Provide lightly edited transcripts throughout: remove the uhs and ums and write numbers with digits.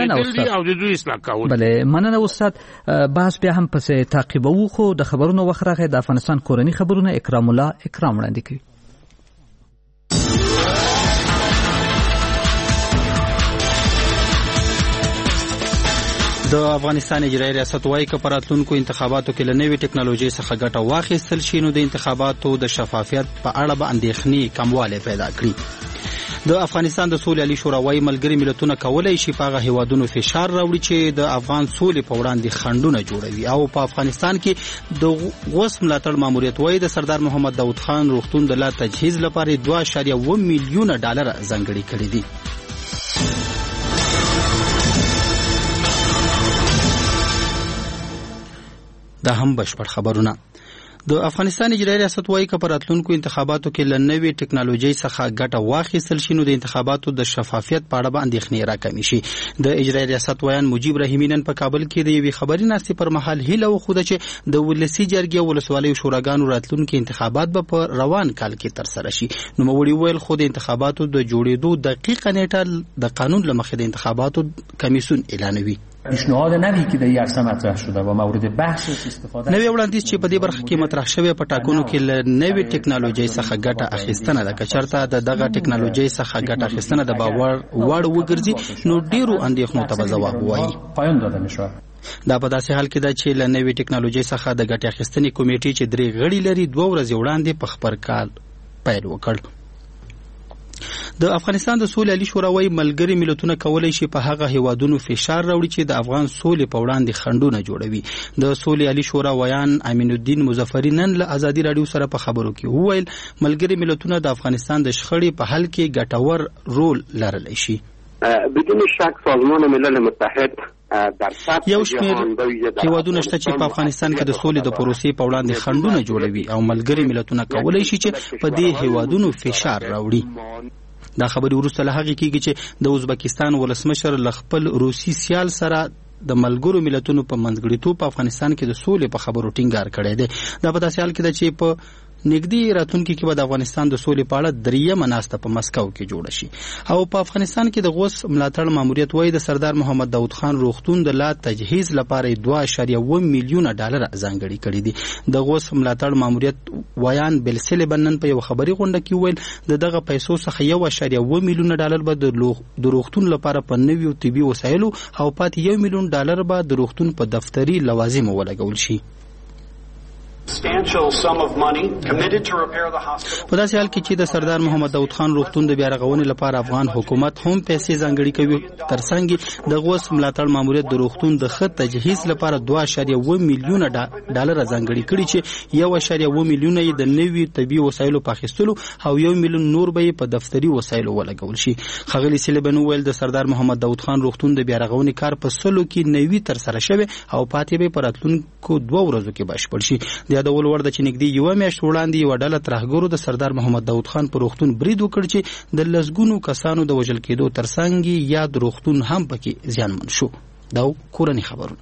او د دوی اصلاح کول. بله مننه استاد. بحث بیا هم پس تعقیبو خو د خبرونو وخت راغی. د افغانستان کورنی خبرونه اکرام الله اکرام وړاندې کوي. د افغانستان اجرایي ریاست وايي چې په راتلونکو انتخاباتو کې له نوې ټکنالوژي څخه ګټه واخیستل شي نو د انتخاباتو د شفافیت په اړه به اندېښنې کموالی پیدا کړي. د افغانستان د سولې عالی شورا وايي ملګري ملتونه کولی شي په هغه هیوادونو فشار راوړي چې د افغان سولې په وړاندې خنډونه جوړوي. او په افغانستان کې د غوث ملاتړ ماموریت وايي د سردار محمد داود خان روغتون د لا تجهیز لپاره 2.1 میلیونه ډالر ځانګړي کړي دي. دا هم بشپړ خبرونه. د افغانستان اجرایي ریاست وايي چې په راتلونکو انتخاباتو کې له نوې ټکنالوژي څخه ګټه واخیستل شي نو د انتخاباتو د شفافیت په اړه به اندېښنې راکمې شي. د اجرایي ریاست ویان مجیب رحیمی نن په کابل کې د یوې خبري ناستې پر مهال هیله وښوده چې د ولسي جرګې او ولسوالیو شوراګانو راتلونکي انتخابات به په روان کال کې ترسره شي. نوموړي ویل خو د انتخاباتو د جوړېدو دقیقه نیټه د قانون له مخې د انتخاباتو کمیسیون اعلانوي. پیشنهاد نوی که در عرصه مطرح شده و مورد بحث استفاده نوی وړاندیز چې په دې برخه کې مطرح شوی په ټاکنو کې له نوې ټکنالوژي څخه ګټه اخیستنه د کچرته دغه ټکنالوژي څخه ګټه اخیستنه د باور وړ وګرځي نو ډیرو اندېښنو ته جواب وایي. پایان دادن شو. دا په داسې حال کې ده چې له نوې ټکنالوژي څخه د ګټه اخیستنې کمیټې چې 3 غړي لري 2 ورځې وړاندې په خبر کال پیل وکړ. د افغانستان د سولې عالی شورا وايي ملګري ملتونه کولی شي په هغه هیوادونو فشار راوړي چې د افغان سولې په وړاندې خنډونه جوړوي. د سولې عالی شورا ویان امین الدین مظفری نن له ازادي رادیو سره په خبرو کې وویل ملګري ملتونه د افغانستان د شخړې په حل کې ګټور رول لرلی شي. بدون شک سازمان ملل متحد یو شمېر هیوادونه شته چې په افغانستان کې د سولې د پروسې په وړاندې خنډونه جوړوي او ملګري ملتونه کولی شي چې په دې هیوادونو فشار راوړي. دا خبرې وروسته له هغې کېږي چې د ازبکستان ولسمشر له خپل روسي سیال سره د ملګرو ملتونو په منځګړیتوب په افغانستان کې د سولې په خبرو ټینګار کړی دی. دا په داسې حال کې ده چې په نږدې راتلونکي کې به د افغانستان د سولې په اړه 3مه ناسته په مسکو کې جوړه شي. او په افغانستان کې د غوث ملاتړ ماموریت وايي د سردار محمد داود خان روغتون د لا تجهیز لپاره 2.1 میلیونه ډالر ځانګړي کړي دي. د غوث ملاتړ ماموریت ویان بلسل بنن په یو خبري غونډه کې ویل دغه پیسو څخه 1.1 میلیونه ډالر به د روغتون لپاره په نویو طبي وسایلو او پاتې 1 میلیون ډالر به د روغتون په دفتري لوازمو ولګول شي. په داسې حال کې چې د سردار محمد داود خان روغتون د بیا رغونې لپاره افغان حکومت هم پیسې ځانګړي کوي ترڅنګ د غوث ملاتړ ماموریت د روغتون د ښه تجهیز لپاره 2.1 میلیونه ډالر ځانګړي کړي چې 1.1 میلیونه یې د نوي طبي وسایلو په اخیستلو او 1 میلیون نور به په دفتري وسایلو ولګول شي. ښاغلي سلیبن ویل د سردار محمد داود خان روغتون د بیا رغونې کار په سلو کې نوي ترسره شوی او پاتې به په راتلونکو 2 ورځو کې بشپړ شي. د یادول وړ ده چې نږدې یوه میاشت وړاندې یوه ډله ترهګرو د سردار محمد داود خان په روغتون برید وکړ چې د لسګونو کسانو د وژل کېدو ترڅنګ یاد روغتون هم پکې زیانمن شو. دا کورني خبرونه.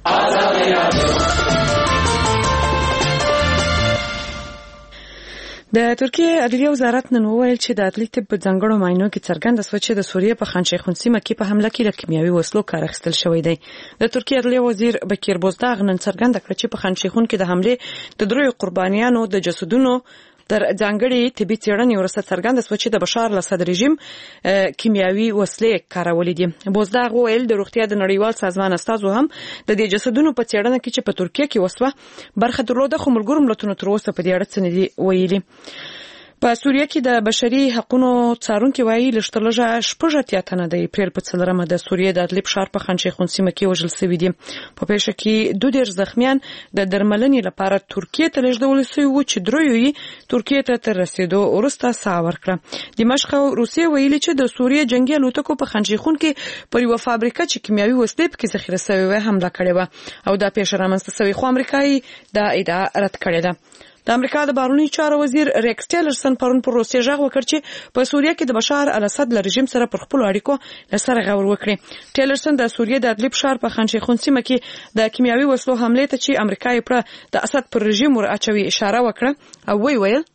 د ترکیه عدلیه وزارت نن وویل چې د عدلي طب په ځانګړو معاینو کې څرګنده شوه چې د سوریې په خان شیخون سیمه کې په حمله کې له کیمیاوي وسلو کار اخیستل شوی دی. د ترکیه عدلیه وزیر بکیر بوزداغ نن څرګنده کړه چې په خان شیخون کې د حملې د 3 قربانیانو د جسدونو تر ځانګړي طبي څېړنې وروسته څرګنده شوه چې د بشار الاسد رژیم کیمیاوي وسلې کارولې دي. بوزداغ ویل د روغتیا د نړیوال سازمان استازو هم د دې جسدونو په څېړنه کې چې په ترکیه کې وسوه برخه درلوده خو ملګرو ملتونو تر اوسه په دې اړه څه نه دي ویلي. په سوریه کې د بشري حقوقو څارونکو وایي لږترلږه 6 تنه د اپریل په 4مه د سوریې د ادلب ښار په خان شیخون سیمه کې وژل شوي دي. په پیښه کې 2 زخمیان د درملنې لپاره ترکیه ته لیږدول شوي وو چې 3 یې ترکیه ته تر رسیدو وروسته ساه ورکړه. دمشق او روسیه ویلي چې د سوریې جنگي الوتکو په خان شیخون کې پر یو فابریکه چې کیمیاوي وسلې پکې ذخیره شوی و حمله کړې و او دا پیښه رامنځته شوې خو امریکایي دا ادعا رد کړې ده. د امریکا د بهرنیو چارو وزیر ریکس ټیلرسن پرون پر روسیې ژغ وکړ چې په سوریه کې د بشار الاسد له رژیم سره پر خپل اړیکو لسره غور وکړي. ټیلرسن د سوریې د ادلب ښار په خان شیخون سیمه کې د کیمیاوي وسلو حمله ته چې امریکا یې پر د اسد پر رژیم ور اچوي اشاره وکړه او ویل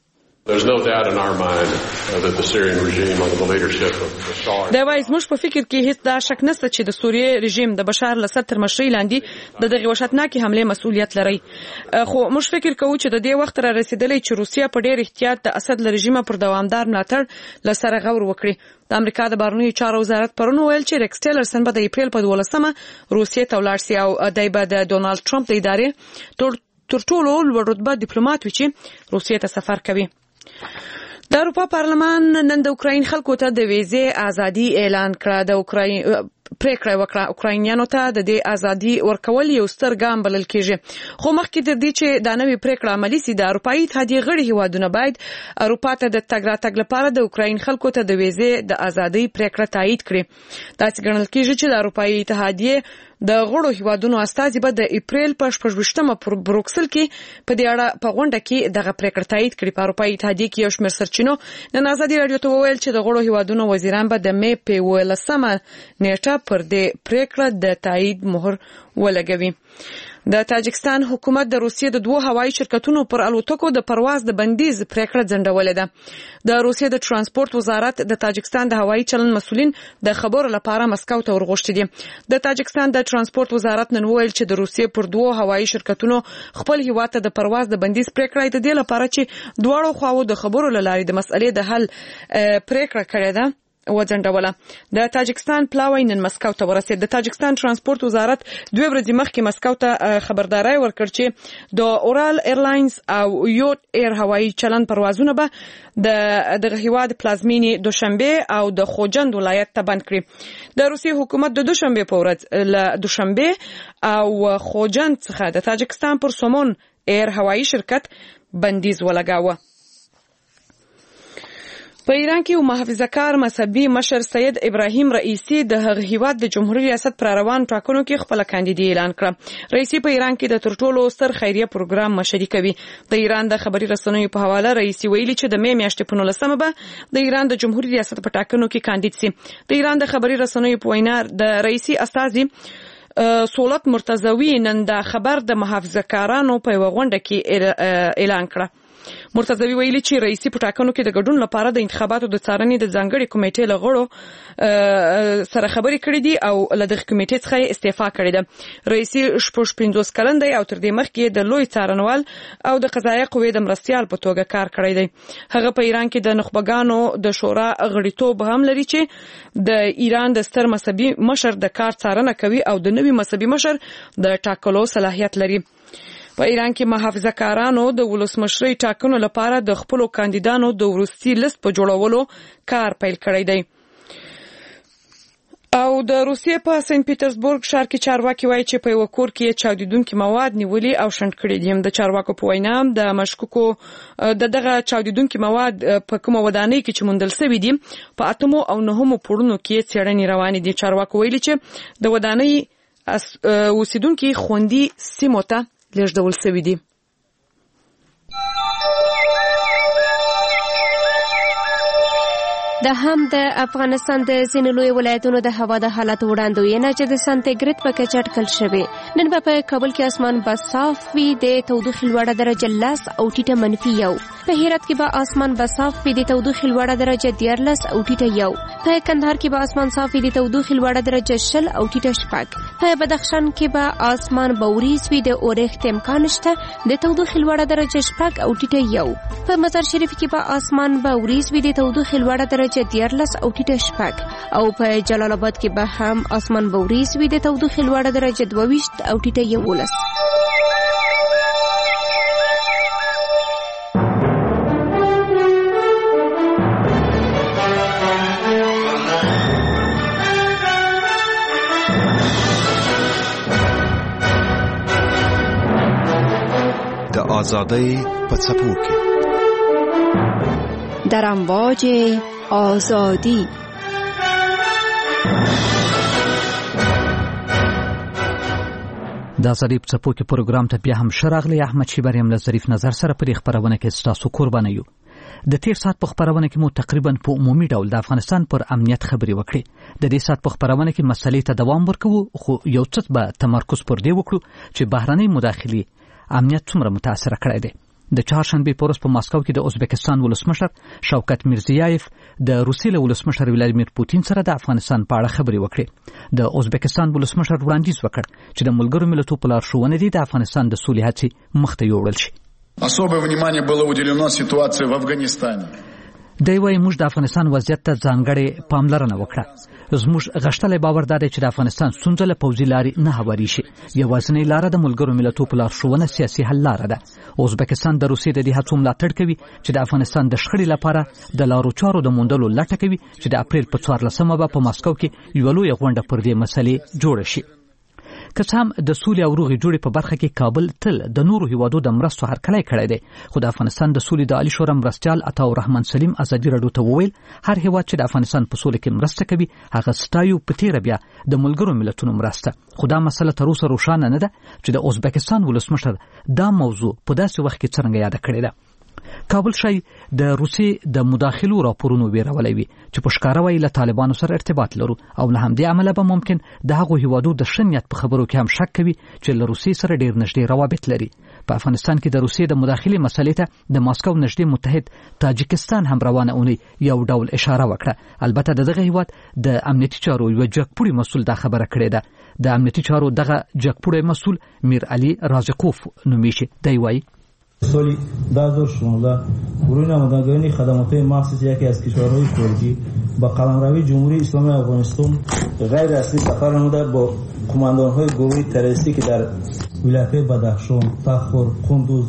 There's no doubt in our mind that the Syrian regime under the leadership of Bashar. دا وایي زموږ په فکر کې هیڅ دا شک نشته چې د سوریې رژیم د بشار الاسد تر مشرۍ لاندې د دغه وحشتناکې حملې مسؤلیت لري. خو موږ فکر کوو چې د دې وخت را رسیدلی چې روسیه په ډېر احتیاط د اسد له رژیمه پر دوامدار ملاتړ له سره غور وکړي. د امریکا د بهرنیو چارو وزارت پرون ویل چې ریکس ټیلرسن به د اپریل په 12مه روسیې ته ولاړ شي او دی به د ډونالد ټرمپ د ادارې تر ټولو لوړ رتبه ډیپلوماټ وي چې روسیې ته سفر کوي. د اروپا پارلمان نن د اوکراین خلکو ته د ویزې ازادي اعلان کړه. د اوکراین پریکړه وکړه اوکراینیانو ته د دې ازادي ورکول یو ستر ګام بلل کېږي. خو مخکې د دې چې دا نوې پریکړه عملي سي د اروپایي اتحادیې غړي هیوادونه باید اروپا ته د تګ راتګ لپاره د اوکراین خلکو ته د ویزې د ازادي پریکړه تایید کړي. دا څنګه ګڼل کېږي چې د اروپایي اتحادیې د غړو هیوادونو استازي به د اپریل په 28مه پر بروکسل کې په دې اړه په غونډه کې دغه پریکړه تایید کړي. په اروپایي اتحادیې کې یو شمېر سرچینو نن ازادي رادیو ته وویل چې د غړو هیوادونو وزیران به د مې په 18مه نیټه پر دې پریکړه د تایید مهر ولګوي. د تاجکستان حکومت د روسیې د 2 هوایي شرکتونو پر الوتکو د پرواز د بندیز پریکړه ځنډولې ده. د روسیې د ترانسپورت وزارت د تاجکستان د هوایي چلند مسؤلین د خبرو لپاره مسکو ته ورغوښتي دي. د تاجکستان د ترانسپورت وزارت نن وویل چې د روسیې پر 2 هوایي شرکتونو خپل هیواد ته د پرواز د بندیز پریکړه د دې لپاره چې دواړو خواو د خبرو لاري د مسئلې د حل پریکړه کړې ده وځنډوله. د تاجکستان پلاوی نن مسکو ته ورسید. د تاجکستان ترانسپورت وزارت 2 ورځې مخکې مسکو ته خبرداري ورکړ چې د اورال ایرلاینز او یوت ایر هوایي چلند پروازونه به د هیواد پلازمینې دوشنبه او د خوجند ولایت ته بند کړي. د روسیې حکومت د دوشنبه په ورځ له دوشنبه او خوجند څخه د تاجکستان پر سومون ایر هوایي شرکت بندیز ولګاوه. په ایران کې محافظه‌کار مذهبي مشر سید ابراهیم رئیسی د هغه هیواد د جمهوریت ریاست پر روان ټاکنو کې خپل کاندیدي اعلان کړ. رئیسی په ایران کې د تر ټولو ستر خیریه پروګرام مشري کوي. د ایران د خبري رسنیو په حواله رئیسی ویلي چې د مې میاشتې په 19مه به د ایران د جمهوریت ریاست په ټاکنو کې کاندید سي. د ایران د خبري رسنیو په وینا د رئیسی استازي سولت مرتضوی نن د خبر د محافظه‌کارانو په غونډه کې اعلان کړ. مرتضوی ویلي چې رئیسی په ټاکنو کې د ګډون لپاره د انتخاباتو د څارنې د ځانګړي کمیټې له غړو سره خبرې کړې دي او له دغه کمیټې څخه استعفا کړې ده. رئیسی 55 کلن دی او تر دې مخکې د لوی څارنوال او د قضایي قوې د مرستیال په توګه کار کړی دی. هغه په ایران کې د نخبګانو د شورا غړیتوب هم لري چې د ایران د ستر مذهبي مشر د کار څارنه کوي او د نوي مذهبي مشر د ټاکلو صلاحیت لري. په ایران کې محافظه‌کارانو د ولسمشرۍ ټاکنو لپاره د خپل کاندیدانو د وروستي لیست په جوړولو کار پیل کړی دی. او د روسیې په سنت پیټرزبورګ ښار کې چارواکي وایي چې په یو کور کې چاودیدونکي مواد نیولي او شنډ کړي دي. د چارواکو په وینا د مشکوکو دغه چاودیدونکي مواد په کومه ودانۍ کې چې موندل شوي دي په 8 او 9 پوړونو کې څېړنې روانې دي. چارواکو ویلي چې د ودانۍ اوسیدونکي خوندي سیمو ته لېږدول شوي دي. د هم د افغانستان د ځینو لوی ولایتونو د هوا د حالت وړاندوینه چې د سانتیګریډ په کچه اټکل شوې. نن په کابل کې اسمان به صاف وي، د تودوخې لوړه درجه 10 او ټیټه -1. په هرات کې به اسمان به صاف وي، د تودوخې لوړه درجه 13 او ټیټه 1. په کندهار کې به اسمان صاف وي، د تودوخې لوړه درجه 0 او ټیټه 4. په بدخشان کې به اسمان به وریځ وي، د اورښت امکان شته، د تودوخې لوړه درجه 4 او ټیټه 1. په مزار شریف کې به اسمان به وریځ وي، د تودوخې لوړه درجه 14 او ټیټه 4. او په جلال آباد کې به هم اسمان به وریځ وي، د تودوخې لوړه درجه 22 او ټیټه 11. د آزادۍ په څپو کې در امواج آزادی. د ظریف څپو کې پروګرام ته بیا هم شراغلی احمد شیبر یم له ظریف نظر سره په خبرونه کې ستاسو قربانه یو. د تیر سات په خبرونه کې مو تقریبا په عمومي ډول د افغانستان پر امنیت خبري وکړي. د دې سات په خبرونه کې مسلې ته دوام ورکوو، خو یو څه به تمرکز پر دې وکړو چې بهرنۍ مداخلې امنیت څومره متاثر کړی دی. د چهارشنبه په ورځ په ماسکو کې د ازبکستان ولسمشر شوکت میرزیایف د روسیې له ولسمشر ولادیمیر پوتین سره د افغانستان په اړه خبرې وکړې. د ازبکستان ولسمشر وړاندیز وکړ چې د ملګرو ملتونو په لارښوونه دي د افغانستان د سولې هڅې مخ ته یوړل شي. Особое внимание было уделено ситуации в Афганистане. دی وايي موږ د افغانستان وضعیت ته ځانګړې پاملرنه وکړه. زموږ غښتلی باور دا دی چې د افغانستان ستونزه له پوځي لارې نه هواري شي. یوازینۍ لاره د ملګرو ملتونو په لارښوونه سیاسي حل لاره ده. ازبکستان د روسیې د دې هڅو ملاتړ کوي چې د افغانستان د شخړې لپاره د لارو چارو د موندلو لټه کوي چې د اپریل په 14مه به په ماسکو کې یوه لویه غونډه پر دې مسلې جوړه شي. که څه هم د سولې او روغې جوړې په برخه کې کابل تل د نورو هیوادو د مرستو هرکلی کړی دی، خو د افغانستان د سولې د عالی شورا مرستیال عطاالرحمن سلیم ازادي راډیو ته وویل هر هیواد چې د افغانستان په سولې کې مرسته کوي هغه ستایو، په تیره بیا د ملګرو ملتونو مرسته. خو دا مسله تر اوسه روښانه نه ده چې د ازبکستان ولسمشر دا موضوع په داسې وخت کې څرنګه یاده کړې ده. کابل شای د روسیې د مداخلو راپورونو ویرولای وي چې په ښکاره وایي له طالبانو سره ارتباط لرو او له همدې امله به ممکن د هغو هیوادو د ښه نیت په خبرو کې هم شک کوي چې له روسیې سره ډېر نږدې روابط لري. په افغانستان کې د روسیې د مداخلې مسلې ته د ماسکو نږدې متحد تاجکستان هم روانه اونۍ یو ډول اشاره وکړه. البته دغه هیواد د امنیتي چارو یو جګپوړي مسؤل دا خبره کړې ده. د امنیتي چارو دغه جګپوړي مسؤل میر علی رازقوف نومیږي. دی وایي سال 2016 گروه نمایندگان خدمات مخصوص یکی از کشورهای خارجی با قلمروی جمهوری اسلامی افغانستان غیر اصلی سفر نموده با کماندانهای گروه تروریستی که در ولایت‌های بدخشان، تخار، قندوز،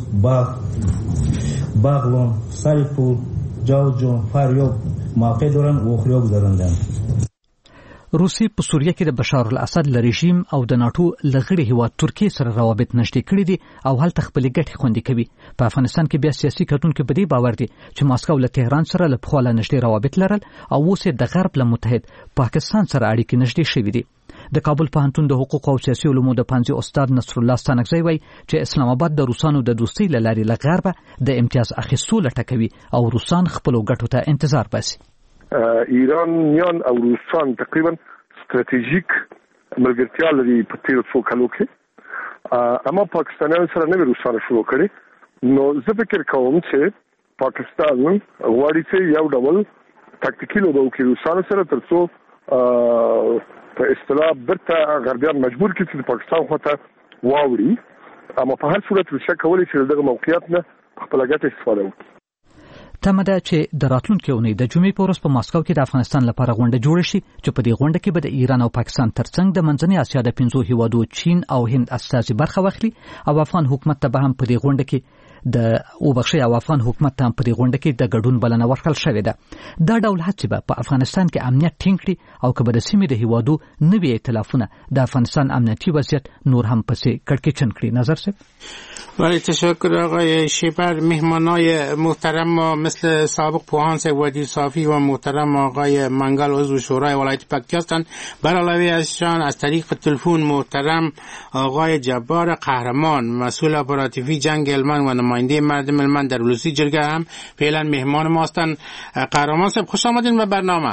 بغلان، سرپور، جوزجان، فاریاب موقع دارند و اخریا گذراندند. روسیې په سوریه کې د بشار الاسد له رژیم او د ناتو لغړي هیواد ترکیه سره روابط نشته کړی دي او هلته خپل ګټې خوندي کوي. په افغانستان کې بیا سیاسي کتونکو په دې باور دي چې ماسکو له تهران سره له پخوا له نشته روابط لرل او اوس د غرب له متحد پاکستان سره اړیکې نشته شوې دي. د کابل پوهنتون د حقوق او سیاسي علومو د پنځه استاد نصر الله ستانکزی وایي چې اسلام آباد د روسانو د دوستۍ له لارې له غرب د امتیاز اخیستو لټه کوي او روسان خپل ګټو ته انتظار باسي. ایرانیان او روسان تقریبا استراتیژیک ملګرتیا لري په تیر څو کالو کې، اما پاکستانیان سره نوې روسانو شروع کړي. نو زه فکر کوم چې پاکستان غواړي چې یو ډول تاکتیکي لوبه وکړي روسانو سره ترڅو په اصطلاح برته غربیان مجبور کړي چې پاکستان خواته واوړي. اما په هر صورت روسیا کولی چې دغه موقعیت نه خپل ګټه استفاده وکړي. تمه ده چې د راتلونکي اونۍ د جمعې په ورځ په ماسکو کې د افغانستان لپاره غونډه جوړه شي چې په دې غونډه کې به د ایران او پاکستان ترڅنګ د منځنۍ اسیا د 5 هیوادو چین او هند استازي برخه واخلي او افغان حکومت ته به هم په دې غونډه کې افغان حکومت ته هم په دې غونډه کې د ګډون بلنه ورکړل شوې ده. دا ډول هڅې به په افغانستان کې امنیت ټینګ کړي او که به د سیمې د هیوادو نوي ائتلافونه د افغانستان امنیتي وضعیت نور هم پسې کړکېچن کړي. نظر صاحب. ولی تشکر آقای شیبر. مهمانای محترم ما مثل سابق پوهان سوادی صافی و محترم آقای منگل عضو شورای ولایت پکتیا هستند. بر علاوه ازشان از طریق تلفن محترم آقای جبار قهرمان مسئول اپراتیوی جنگ هلمند و نماینده مردم هلمند در ولسی جرگه هم فعلا مهمان ما هستند. قهرمان صاحب خوش آمدین به برنامه.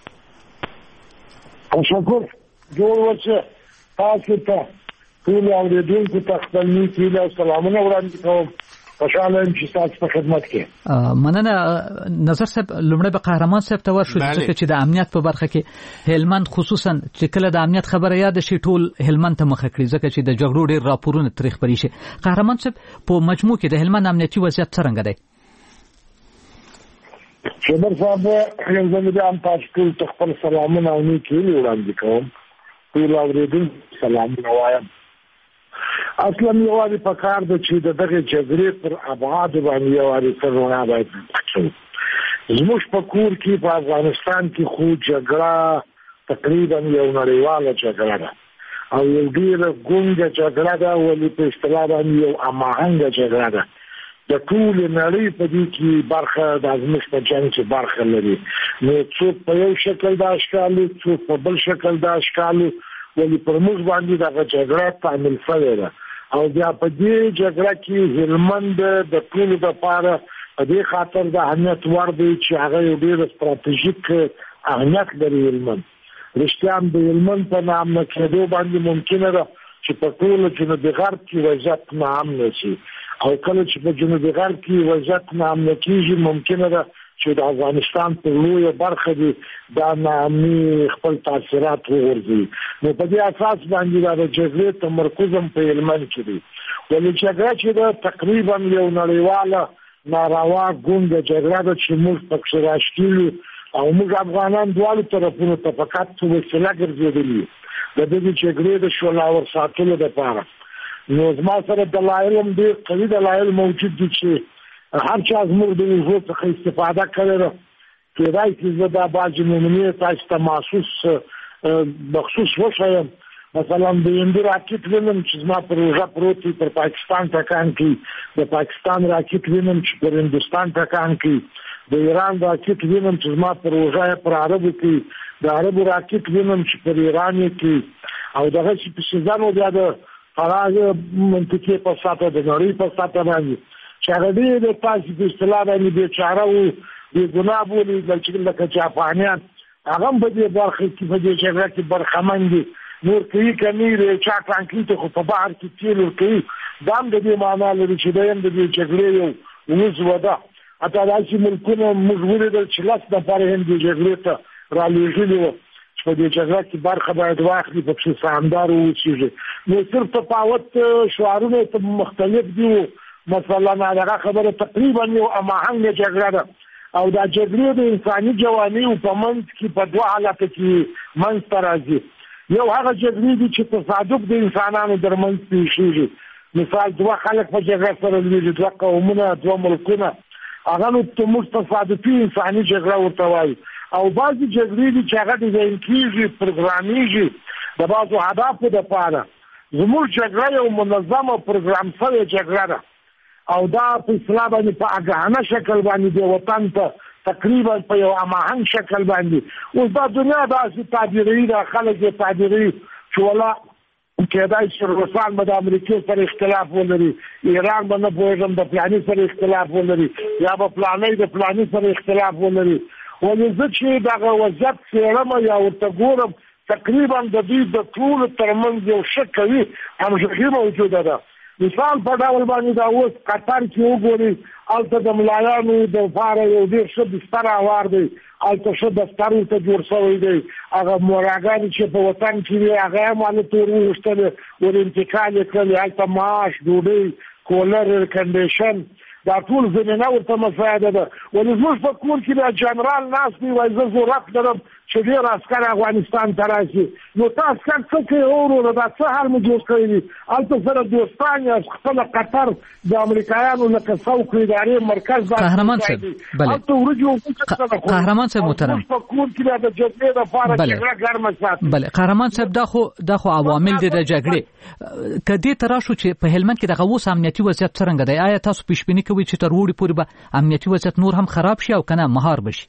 تشکر. جوړ وشه تاسو ته ټول اوریدونکو ته خپل نیک هیله او سلامونه وړاندې کوم. خوشاله یم چې تاسو په خدمت کې. مننه نظر صاحب. لومړی به قهرمان صاحب ته ورشو ځکه چې د امنیت په برخه کې هلمند خصوصا چې کله د امنیت خبره یاد شي ټول هلمند ته مخه کړي ځکه چې د جګړو ډېر راپورونه تاریخ خبري شي. قهرمان صاحب په مجموع کې د هلمند امنیتي وضعیت څنګه دی؟ شبر صاحب یو ځل بیا هم تاسو ټول ته خپل سلامونه او نیک هیلې وړاندې کوم. ټول اوریدونکو سلامونه وایم. اصلا یوازې په کار ده چې دغه جګړې پر ابعاد باندې یوازې څرونه باید وکړو. زموږ په کور کې په افغانستان کې خو جګړه تقریبا یو نړیواله جګړه ده او یو ډېره ګونګه جګړه ده، ولې په اصطلاح باندې یو هماهنګه جګړه ده. د ټولې نړۍ په دې کې برخه د زموږ په جنګ کې برخه لري. نو څوک په یو شکل د اشکالو، څوک په بل شکل د اشکالو، ولې پر موږ باندې دغه جګړه تعمیل شوې ده. او بیا په دې جګړه کې هلمند د ټولو لپاره په دې خاطر د اهمیت وړ دی چې هغه یو ډېر ستراتیژیک اهمیت لري. هلمند رښتیا هم د هلمند په ناامنه کېدو باندې ممکنه ده چې په ټولو جنوبي غرب کې وضعیت ناامنه شي او کله چې په جنوبي غرب کې وضعیت ناامنه کېږي ممکنه ده چې د افغانستان په لویه برخه کې دا ناامني خپل تاثیرات وغورځوي. نو په دې اساس باندې دا د جګړې تمرکز هم په هلمند کې دی. ولې جګړه چې ده تقریبا یو نړیواله ناروا ګونګه جګړه ده چې موږ پکې راشکیلو او موږ افغانان دواړو طرفونو ته فقط څه وسیله ګرځېدلي د دې جګړې د شولاور ساتلو دپاره. نو زما سره دلایل هم ډېر قوي دلایل موجود دي چې هر چا زموږ د اوږو څخه استفاده کړې ده. کېدای شي زه دا بعضې نمونې تاسو ته مخصوص وښیم. مثلا د هندي راکټ وینم چې زما پر اوږه پروت وي پر پاکستان ټکان کوي، د پاکستان راکټ وینم چې پر هندوستان ټکان کوي، د ایران راکټ وینم چې زما پر اوږه پر عربو کوي، د عربو راکټ وینم چې پر ایران یې کوي. او دغه چې په شیزانو بیا د فراغ منطقې په ساته د نړۍ په ساته باندې چې هغه ډېر د تاسو په اصطلاح باندې بېچاره وو بېګناه بولي لکه چې افغانیان هغه هم په دې برخه کې په دې جګړه کې برخمن دي. نور کوي کمی د چا ټانکي ته خو په بحر کې تیل ورکوي. دا هم د دې معنا لري چې دا هم د دې جګړې یو عضو ده. حتی داسې ملکونه موږ ولیدل چې 10 نفره هم دې جګړې ته رالېږلي وو چې په دې جګړه کې برخه باید واخلي، پکې سهامدار واوسېږي. نو صرف تفاوت شعارونه ته مختلف دي. مثلا هغه خبره تقریبا یو هماهنګه جګړه ده او دا جګړې د انساني جوانیو په منځ کې په دوه حالته کې منځته راځي. یو هغه جګړې دي چې تصادف د انسانانو ترمنځ پیښیږي. مثال دوه خلک په جګړه سره لویږي، دوه قومونه، دوه ملکونه، هغه نو موږ تصادفي انساني جګړه ورته وایو. او بعضې جګړې دي چې هغه ډیزاین کېږي، پروګرامېږي د بعضو اهدافو دپاره. زموږ جګړه یو منظمه پروګرام شوې جګړه ده او دا په اصطلاح باندې په آګاهانه شکل باندې د وطن ته تقریبا په یو هماهنګ شکل باندې اوس دا دنیا داسې تعبیروي، دا خلک یې تعبیروي چې ولا کېدای شي روسان به د امریکې سره اختلاف ولري، ایران به نه پوهېږم د فلاني سره اختلاف ولري، یا به فلانی د فلاني سره اختلاف ولري. ولې زه چې دغه وضعیت څېړم یا ورته ګورم تقریبا د دوی د ټولو ترمنځ یو ښه قوي همغږي موجوده ده. مثال په ډول باندې دا اوس قطر کې وګورئ، هلته د ملایانو دپاره یو ډېر ښه بستر هوار دی، هلته ښه دفتر ورته جوړ شوی دی. هغه موراګانې چې په وطن کې وي هغه هم هلته ور وغوښتلې، ور انتقال یې کړلې. هلته معاش، ډوډۍ، کولر، ایر کنډیشن، دا ټول زمینه ورته مساعده ده. ولې زموږ په کور کې دا جنرال ناست دی وایي زه ضرورت لرم چې ډېر عسکر افغانستان ته راشي. نو تا عسکر څه کوي وروره، دا څه حال مو جوړ کړی دي؟ هلته سره دوستان یاست، خپله قطر د امریکایانو لکه څوک ادارې مرکز قهرمان صاحب، بله قهرمان صاحب محترم، په کور کې دا د جګړې دپاره جګړه ګرمه ساتي. بله قهرمان صاحب، دا خو عوامل دي د جګړې. که دې ته راشو چې په هلمند کې دغه اوس امنیتي وضعیت څرنګه دی؟ آیا تاسو پیشبیني کوئ چې تر وړي پورې به امنیتي وضعیت نور هم خراب شي او که نه مهار بشي؟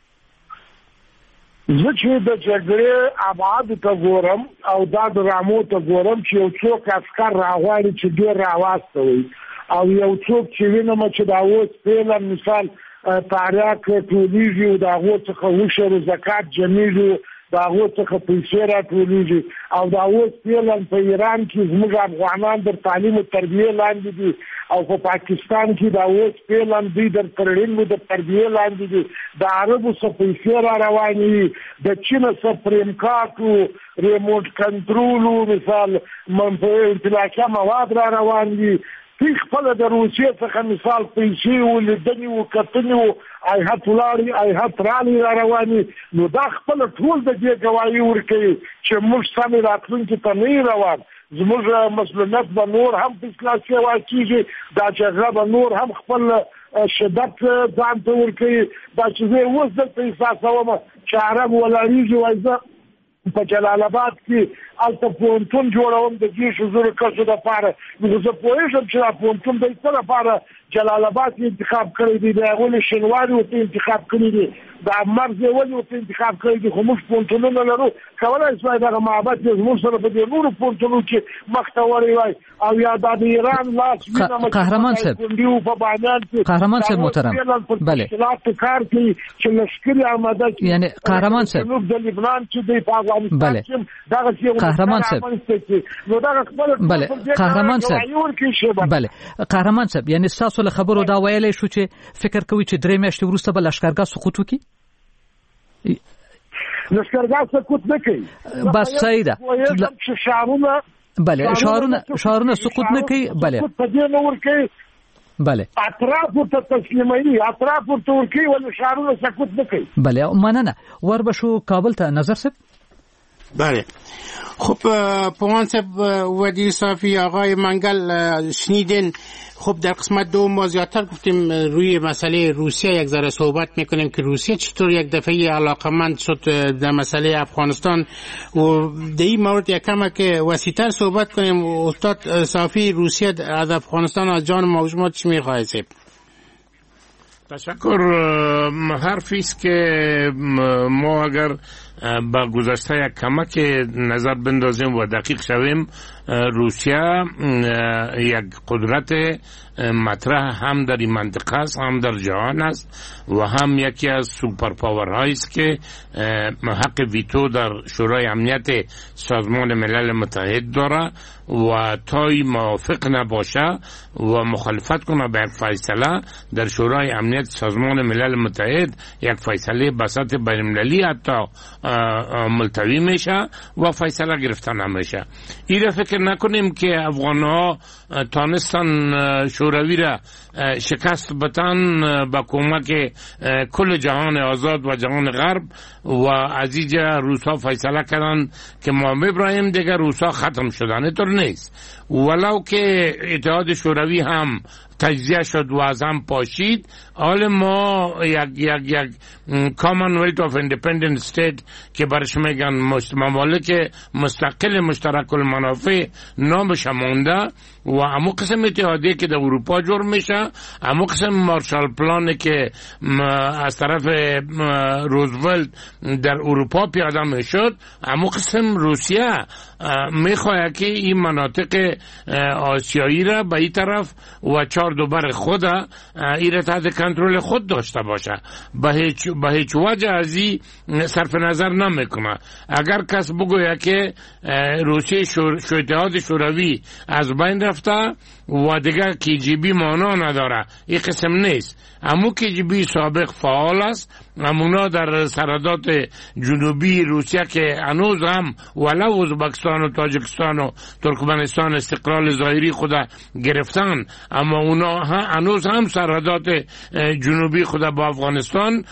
زه چې د جګړې ابعادو ته ګورم او دا ډرامو ته ګورم چې یو څوک عسکر راغواړي چې ډېر راواستوي، او یو څوک چې وینم چې دا اوس فعلا مثال تاریاک ټولېږي او د هغو څخه عشر و زکات جمعېږي، د هغو څخه پیسې راټولېږي. او دا اوس فعلا په ایران کې زموږ افغانان در تعلیم او تربیې لاندې دي، او په پاکستان کې دا اوس فعلا دوی در ترړین د تربیې لاندې دي. د عربو څخه پیسې را روانې وي، د چین څخه پرېمکاټو، ریموټ کنټرولو، مثال انطلاقه مواد را روان دي. دوی خپله د روسیې څخه مثال پیسې و، لیدنې و، کتنې و، ایهات ولاړې ایهات رالې را روانې. نو دا خپله ټول د دې ګواهي ورکوي چې موږ سمې راتلونکي ته نه روان. زموږ مسؤلیت به نور هم په اصلاح سیوا کېږي، دا جګړه به نور هم خپل شدت ځان ته ورکوي. دا چې زه اوس دلته احساسوم چې عرب ولاړېږي، وایي زه په جلال آباد کې هلته پوهنتون جوړوم د 10,000 کسو دپاره. نو زه پوهېږم چې دا پوهنتون د څه لپاره جلال آباد انتخاب کړی دی د اول شنواري او انتخاب کړی دی د مرز ولې او انتخاب کړی دی خو موږ پونتونونه لرو کولای شو دا محبت موږ سره په دې نورو پونتونو کې مختوري وای او یا د ایران لاس قهرمان صاحب قهرمان صاحب محترم بله کار کوي چې لشکري آماده کی یعنی قهرمان صاحب د لبنان چې د افغانستان بله قهرمان صاحب بله قهرمان صاحب بله قهرمان صاحب یعنی تاسو له خبرو دا ویلای شو چې فکر کوي چې درې میاشتې وروسته به لشکرګاه سقوط وکړي لشکرګاه سقوط نه کوي بس صحیح ده شعارونه بله شعارونه سقوط نه کوي بله په دې نور کې بله اطراف ته تسلیمي اطراف ته ورکی ول شعارونه سقوط نه کوي بله مننه وربشو کابل ته نظر صاحب بله خب پوان صاحب وزیر صافی آقای منگل شنیدین خب در قسمت دوم ما زیادتر گفتیم روی مسئله روسیه یک ذره صحبت میکنیم که روسیه چطور یک دفعه علاقمند شد در مسئله افغانستان و در این مورد یک کم که وسیع‌تر صحبت کنیم. استاد صافی روسیه از افغانستان از جان ما چی میخواهید صاحب؟ تشکر. حرفی است که ما اگر با گذشته یک کمک نظر بندازیم و دقیق شویم روسیه یک قدرت مطرح هم در این منطقه است هم در جهان است و هم یکی از سوپر پاورهایی است که حق ویتو در شورای امنیت سازمان ملل متحد داره و تای موافق نباشه و مخالفت کنه به یک فیصله در شورای امنیت سازمان ملل متحد یک فیصله به سطح بین‌المللی حتی ملتوی میشه و فیصله گرفته نمیشه. این فکر نکنیم که افغانها تانستن شوروی را شکست بتن با کمک کل جهان آزاد و جهان غرب و از اینجا روسا فیصله کردن که ما میبرایم دیگر روسا ختم شدن. اینطور نیست. ولو که اتحاد شوروی هم تجزیه شد و از هم پاشید، حال ما یک کامنولت آف ایندیپندنت استیت که برش میگن ممالک مستقل مشترک المنافع نامش مونده و همو قسم اتحادیه که در اروپا جور میشه، همو قسم مارشال پلان که از طرف روزولت در اروپا پیاده میشد، همو قسم روسیه میخواه که این مناطق آسیایی را به این طرف و چهار دوبر خود این را تحت کنترل خود داشته باشه. به هیچ وجه از این صرف نظر نمیکنه. اگر کس بگوید که روسیه اتحاد شوروی از بین رفته و دیگر KGB معنا نداره، این قسم نیست. امو KGB سابق فعال است، امونا در سرحدات جنوبی روسیه که هنوز هم ولو ازبکستان و تاجیکستان و ترکمنستان استقلال ظاهری خود گرفتن، اما اونا هنوز هم سرحدات جنوبی خود با افغانستان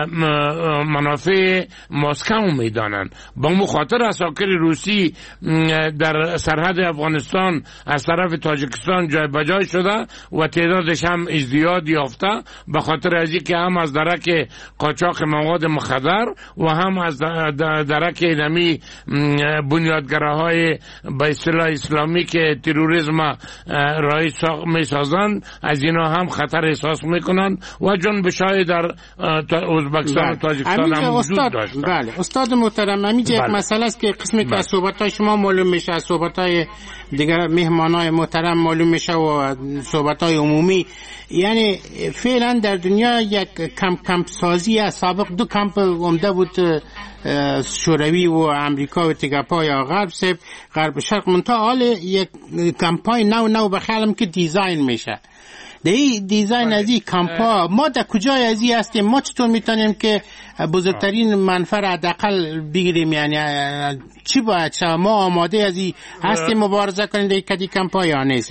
منافع مسکو میدانند. با مخاطر اساکر روسی در سرحد افغانستان از طرف تاجیکستان جای بجای شده و تعدادش هم ازدیاد یافته، به خاطر از اینکه هم از درک قاچاق مواد مخدر و هم از درک نمی بنیادگراهای به اصطلاح اسلامی که تروریسم رایج میسازند، از اینا هم خطر احساس میکنند و جنبش‌های در ازبکستان و تاجیکستان هم وجود داشتند. بله استاد محترم، همینجا یک مسئله است که قسمی که از صحبت‌های شما معلوم میشه، از صحبت‌های دیگر مهمانای محترم معلوم میشه و صحبت‌های عمومی، یعنی فعلا در دنیا یک کمپ سازی است. سابق دو کمپ عمده بود، شوروی و امریکا و تگپای غرب سب غرب شرق، منتها حال یک کمپای نو بخیالم که دیزاین میشه. در این دیزاین از این کمپا ما در کجای از این هستیم؟ ما چطور میتونیم که بزرگترین منفعه را حداقل بگیریم؟ یعنی چی باید شد؟ ما آماده از این هستیم مبارزه کنیم در کدی کمپا یا نیست؟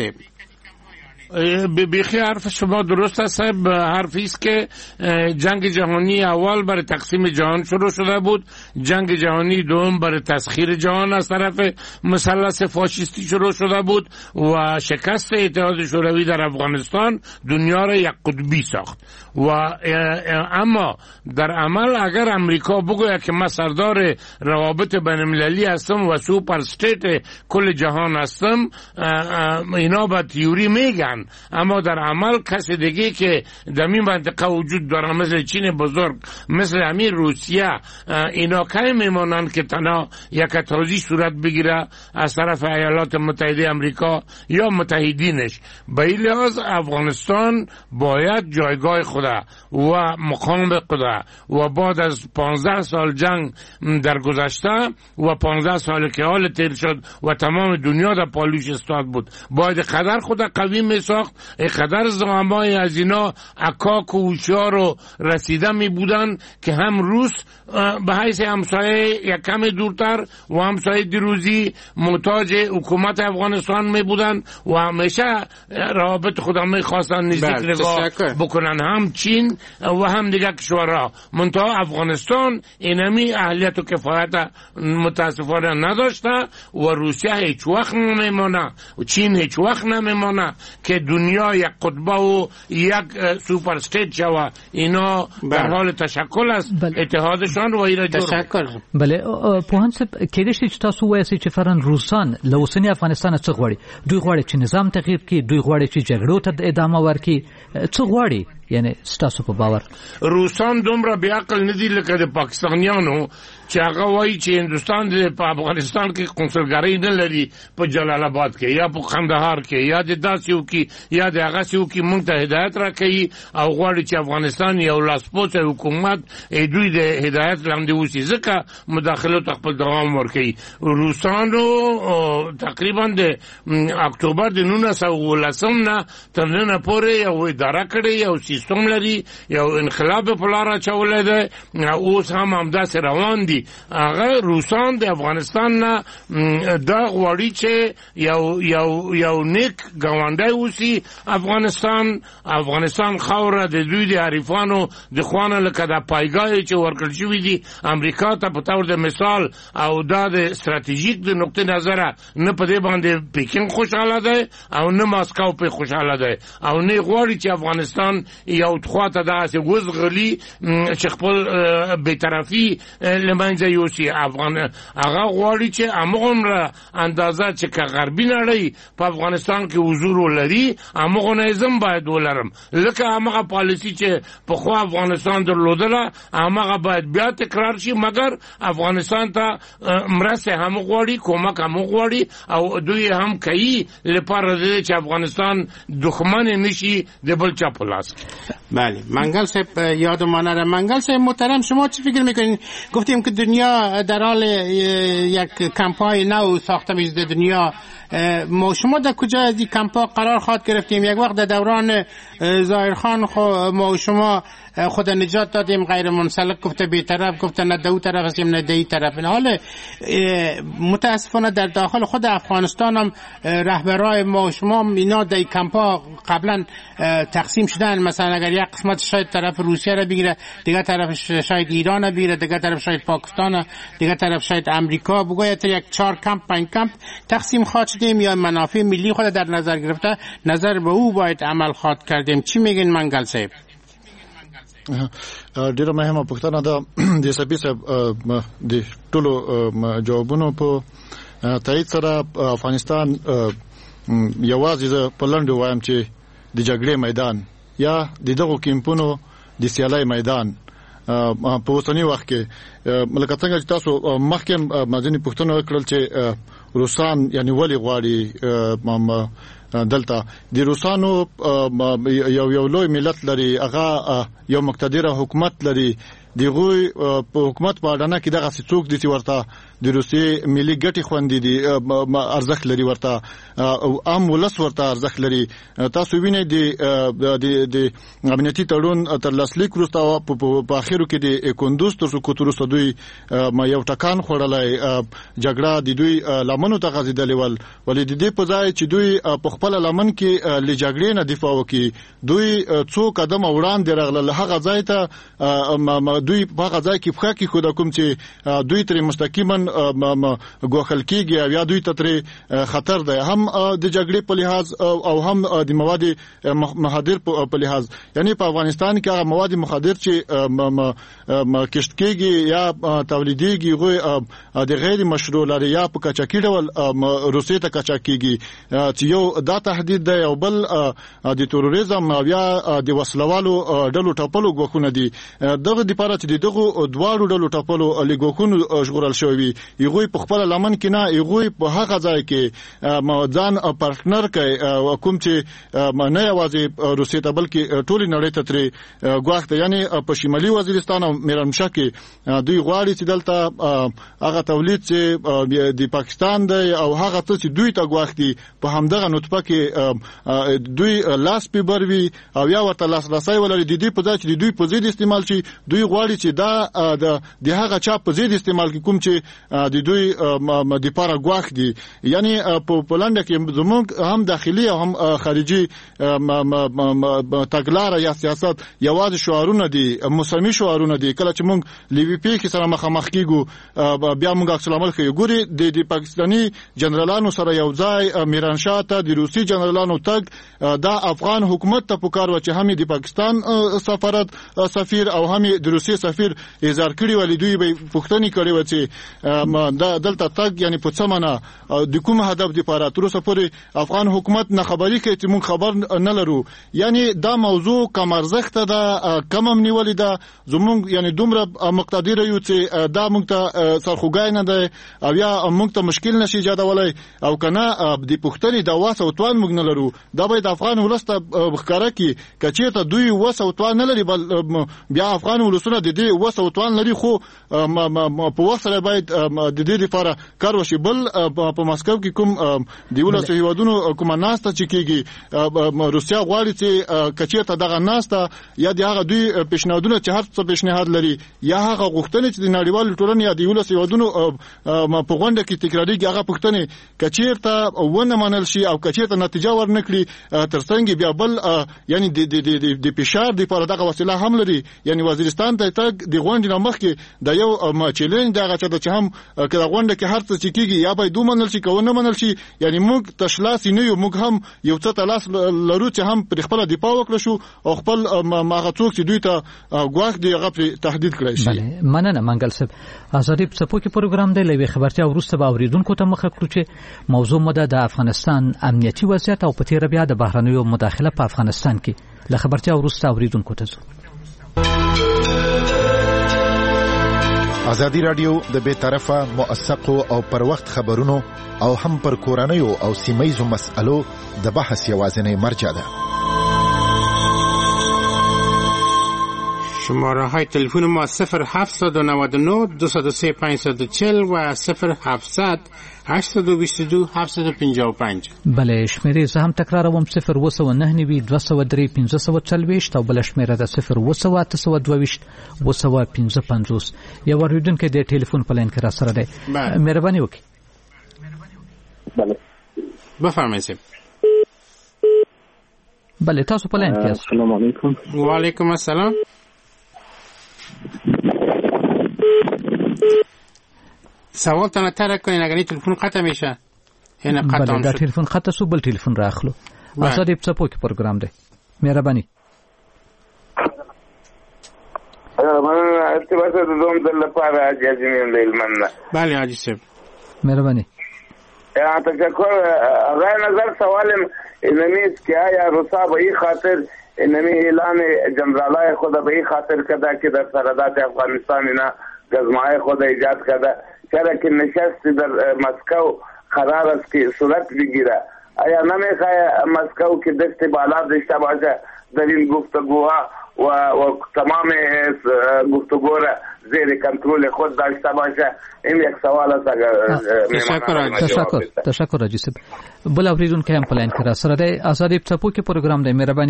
بیخی حرف شما درست است. حرفی است که جنگ جهانی اول برای تقسیم جهان شروع شده بود، جنگ جهانی دوم برای تسخیر جهان از طرف مثلث فاشیستی شروع شده بود و شکست اتحاد شوروی در افغانستان دنیا را یک قطبی ساخت. و اما در عمل اگر امریکا بگوید که من سردار روابط بین‌المللی هستم و سوپر استیت کل جهان هستم، اینا با تیوری میگن میگن، اما در عمل کسی دیگه که در این منطقه وجود داره مثل چین بزرگ، مثل همین روسیه، اینا کی میمونن که تنها یک تازی صورت بگیره از طرف ایالات متحده امریکا یا متحدینش. به این لحاظ افغانستان باید جایگاه خدا و مقام خدا و بعد از 15 سال جنگ در گذشته و 15 سال که حال تیر شد و تمام دنیا در پالوش استاد بود، باید قدر خدا قوی می ساخت، قدر زعمای از اینا اکاک و هوشیار و رسیده می بودن که هم روس به حیث همسایه یک کم دورتر و همسایه دیروزی محتاج حکومت افغانستان می بودن و همیشه روابط خدا می خواستن نزدیک نگاه بکنن، هم چین و هم دیگر کشورها. منتها افغانستان اینمی اهلیت و کفایت متاسفانه نداشته و روسیه هیچ وقت نمیمانه و چین هیچ وقت نمیمانه که دنیا یک قطبه و یک سوپر استیت شوه. اینا در حال تشکل است اتحادشان و اینا تشکل. بله پوهان صاحب کېدای شي چې تاسو وایئ چې فرن روسان له اوسني افغانستان څخه غواړي؟ دوی غواړي چې نظام تغییر کړي، دوی غواړي چې جګړو ته ادامه ورکړي، څه غواړي؟ یعنی ستاسو په باور روسان دومره بې عقل نه دي لکه د پاکستانیانو چې هغه وایي چې هندوستان په افغانستان کې قونسلګرۍ نه لري په جلال آباد کې یا په قندهار کې یا د داسې وکي یا د هغه څه وکي، موږ ته هدایت راکوي او غواړي چې افغانستان یو لاسپوڅی حکومت دوی د هدایت لاندې اوسي، ځکه مداخلو ته خپل دوام ورکوي. روسانو تقریبا د اکتوبر د 1919 نه تر ننه پورې یو اداره کړې، یو سیستم لري، یو انقلاب په لار اچولی دی، اوس هم همداسې روان دي. هغه روسان د افغانستان نه دا غواړي چې یو نیک ګاونډی اوسي. افغانستان خاوره د دوی د حریفانو د خوانه لکه د پایګاه چې ورکړل شوي دي امریکا ته په طور د مثال، او دا د ستراتیژیک د نقطې نظره نه په دې باندې پیکین خوشحاله دی او نه ماسکو په خوشحاله دی او نه غواړي چې افغانستان یو خواته داسې وزغلي چې خپل بی‌طرفي لمنځه یوسي. هغه غواړي چې همغومره اندازه چې که غربي نړۍ په افغانستان کې حضور ولري همغه نظم باید ولرم، لکه همغه پالیسي چې پخوا افغانستان درلودله همغه باید بیا تکرار شي، مګر افغانستان ته مرسته هم غواړي، کمک هم غواړي او دوی هم کوي لپاره د چې افغانستان دښمن نشي د بل چا په لاس. بله منگل صاحب یادمان نره. منگل صاحب محترم شما چی فکر میکنین؟ گفتیم که دنیا در حال یک کمپای نو ساخته میشه در دنیا، ما شما در کجا از این کمپا قرار خواهد گرفتیم؟ یک وقت در دوران ظاهرخان ما شما خود نجات دادیم، غیر منسلک گفته بی‌طرف، گفته نه دو طرف هستیم نه دی طرف. حال متاسفانه در داخل خود افغانستان هم رهبرای ما شما اینا در کمپا قبلا تقسیم شدن، مثلا اگر یک قسمت شاید طرف روسیه را بگیره، دیگه طرف شاید ایران را بگیره، دیگه طرف شاید پاکستان، دیگه طرف شاید امریکا، بگوید یک 4 کمپ 5 کمپ تقسیم خواهد شدیم یا منافع ملی خود در نظر گرفته نظر به او باید عمل خواهد کردیم. چی میگین منگل صاحب؟ ډیره مهمه پوښتنه ده د سپی صاحب د ټولو جوابونو په تایید سره. افغانستان یوازې په لنډو وایم چې د جګړې میدان یا د دغو کیمپونو د سیالۍ میدان په اوسنی وخت کې ملک څنګه چې تاسو مخکې مازنی پوښتنه وکړل چې روسان یعنی ولی غواړي دلته د روسانو یو لوی ملت لري، هغه یو مقتدر حکومت لري، دغه په حکومت په اړه کې دغه څوک دي چې ورته د روسي ملي ګټي خوندې دي ارزښت لري، ورته او عام ولس ورته ارزښت لري. تاسو وینئ د امنیتي تړون تر لاسلیک وروسته په اخرو کې د کندوز تر سقوط وروسته دوی یو ټکان خوړلی، جګړه د دوی لمنو ته غځېدلې ول، ولې د دې په ځای چې دوی په خپل لمن کې له جګړې نه دفاع وکړي، دوی څو قدمه وړاندې راغله، هغه ځای ته دوی په هغه ځای کې پښه کېښوده کوم چې دوی ترې مستقیما ځان ګوښل کیږي او یا دوی ته ترې خطر دی هم د جګړې په لحاظ او هم د مواد مخدر په لحاظ. یعنی په افغانستان کې هغه مواد مخدر چې کشت کیږي یا تولیدېږي هغه د غیر مشروع لري یا په کچاکي ډول روسیې ته کچا کیږي چې یو دا تهدید دی او بل د تروریزم او یا د وسلوالو ډلو ټاپلو غوښونه دي. دغه د لپاره چې دغه دواړو ډلو ټاپلو لګوکونو ژغورل شوی یغوی په خپل لمن کې نه یغوی په هغه ځای کې ځان پارټنر کوي کوم چې نه یوازې روسیې ته بلکې ټولې نړۍ ته ترې غواړي. یعنی په شمالي وزیرستان او میرانشاه کې دوی غواړي چې دلته هغه تولید چې د پاکستان دی او هغه څه چې دوی ته غواړي په همدغه نطفه کې دوی لاس په بروي او یا ورته لاسرسي ولري د دې په ځای چې دوی په زید استعمال شي. دوی غواړي چې دا د هغه چا په زید استعمال کې کوم چې د دوی د لپاره غواړي. یعنی په لنډه کې زموږ هم داخلي او هم خارجي تګلارې یا سیاست یوازې شعارونه دي موسمي شعارونه دي. کله چې موږ لیوی پی کې سره مخامخ کیږو بیا موږ عکس العمل کوي. ګوري د پاکستاني جنرالانو سره یو ځای میرانشاه ته د روسي جنرالانو تګ دا افغان حکومت ته پکار و چې هم د پاکستان سفارت سفیر او هم د روسي سفیر اظهار کړي ولې دوی به پښتني کړي و چې دا دلته تګ یعنی په څمنه د کوم هدف لپاره تر اوسه پورې افغان حکومت نه خبري کوي چې موږ خبر نه لرو. یعنی دا موضوع کم ارزښت ده کم هم نیولې ده زموږ یعنی دومره مقتدر یو چې دا موږ ته سرخوګای نه ده او یا موږ ته مشکل نشي ایجادولای او کنه د پښتني د واسه او توان موږ نه لرو. دا به د افغان ولسته ښکارا کی کچې ته دوی واسه او توان نه لري بل بیا افغان ولسونه د دې واسه او توان لري خو په وخت سره باید د دې لپاره کار وشي. بل په مسکو کې کوم د ولسو هیوادونو کومه ناسته چې کیږي روسیا غواړي چې کچې ته دغه ناسته یا د هغه دوی پیشنهادونه چې هر څه پیشنهاد لري یا هغه غوښتنې چې د نړیوال ټولنې یا د ولسو هیوادونو په غونډه کې تکراریږي هغه پوښتنې کچې ته ونه منل شي او کچې ته نتیجه ورنکړي ترڅنګ بیا بل یعنی د فشار د لپاره دغه وسیله هم لري. یعنی وزیرستان ته تګ د غونډې نه مخکې د یو چیلنج دغه چې هم کله غونډه کې هر څه چې کیږي یا باید ومنل شي که نه منل شي. یعنی موږ تشلاس نه یو موږ هم یو څه تلاس لرو چې هم پر خپل دفاع وکړو شو او خپل ماغه څوک چې دوی ته غواړي دی هغه تهدید کړی شي. بله مننه منګل صاحب. ازادي په کې پروګرام دی لوي خبرتیا ورسته به اوریدونکو ته مخه کړو چې موضوع مده د افغانستان امنیتي وضعیت او په تیر بیا د بهرنیو مداخله په افغانستان کې له خبرتیا ورسته اوریدونکو ته زو. ازادي رادیو د بے طرفه موثقو او پر وخت خبرونو او هم پر کورنیو او سیمایزو مسألو د بحث یوازینی مرجع ده. شماره های تلفن ما 0799 203 540 و 0700 822 755. بله شمیره زه هم تکراروم 029 203 540 او بل شمیره د 02822 255. یو اوریدونکو د ټلیفون په لاین کې را سره دی. مهرباني وکړئ. بله بفرمایئ. بله تاسو په لاین کې یاست. السلام علیکم. و علیکم السلام. سوال تنه ترک کنین اگر تلفن قطع میشه یعنی قطع میشه. بله تلفن قطع سو بل تلفن را اخلو. ازادي په کې پروګرام دی. مهرباني. من ارتباط د دوم د لپاره اجازه لیلمنه. بله حاجی صاحب. مهرباني. تشکر. غیر نظر سوالم انمیز که آیا روسا به این خاطر انمی اعلان جنرالای خود به این خاطر کده که در سرحدات افغانستان اینا گزمای خود ایجاد کده چرا که نشست در مسکو قرار است که صورت بگیره. آیا نمیخواه مسکو که دست بالا داشته باشه در این گفتگوها و تمام گفتگو را زیر کنترل خود داشته باشه. این یک سوال است. تشکر حاجی صاحب. بل اوریدونکو هم پلان کړه سره د ازادي په کې پروګرام دی. مهرباني.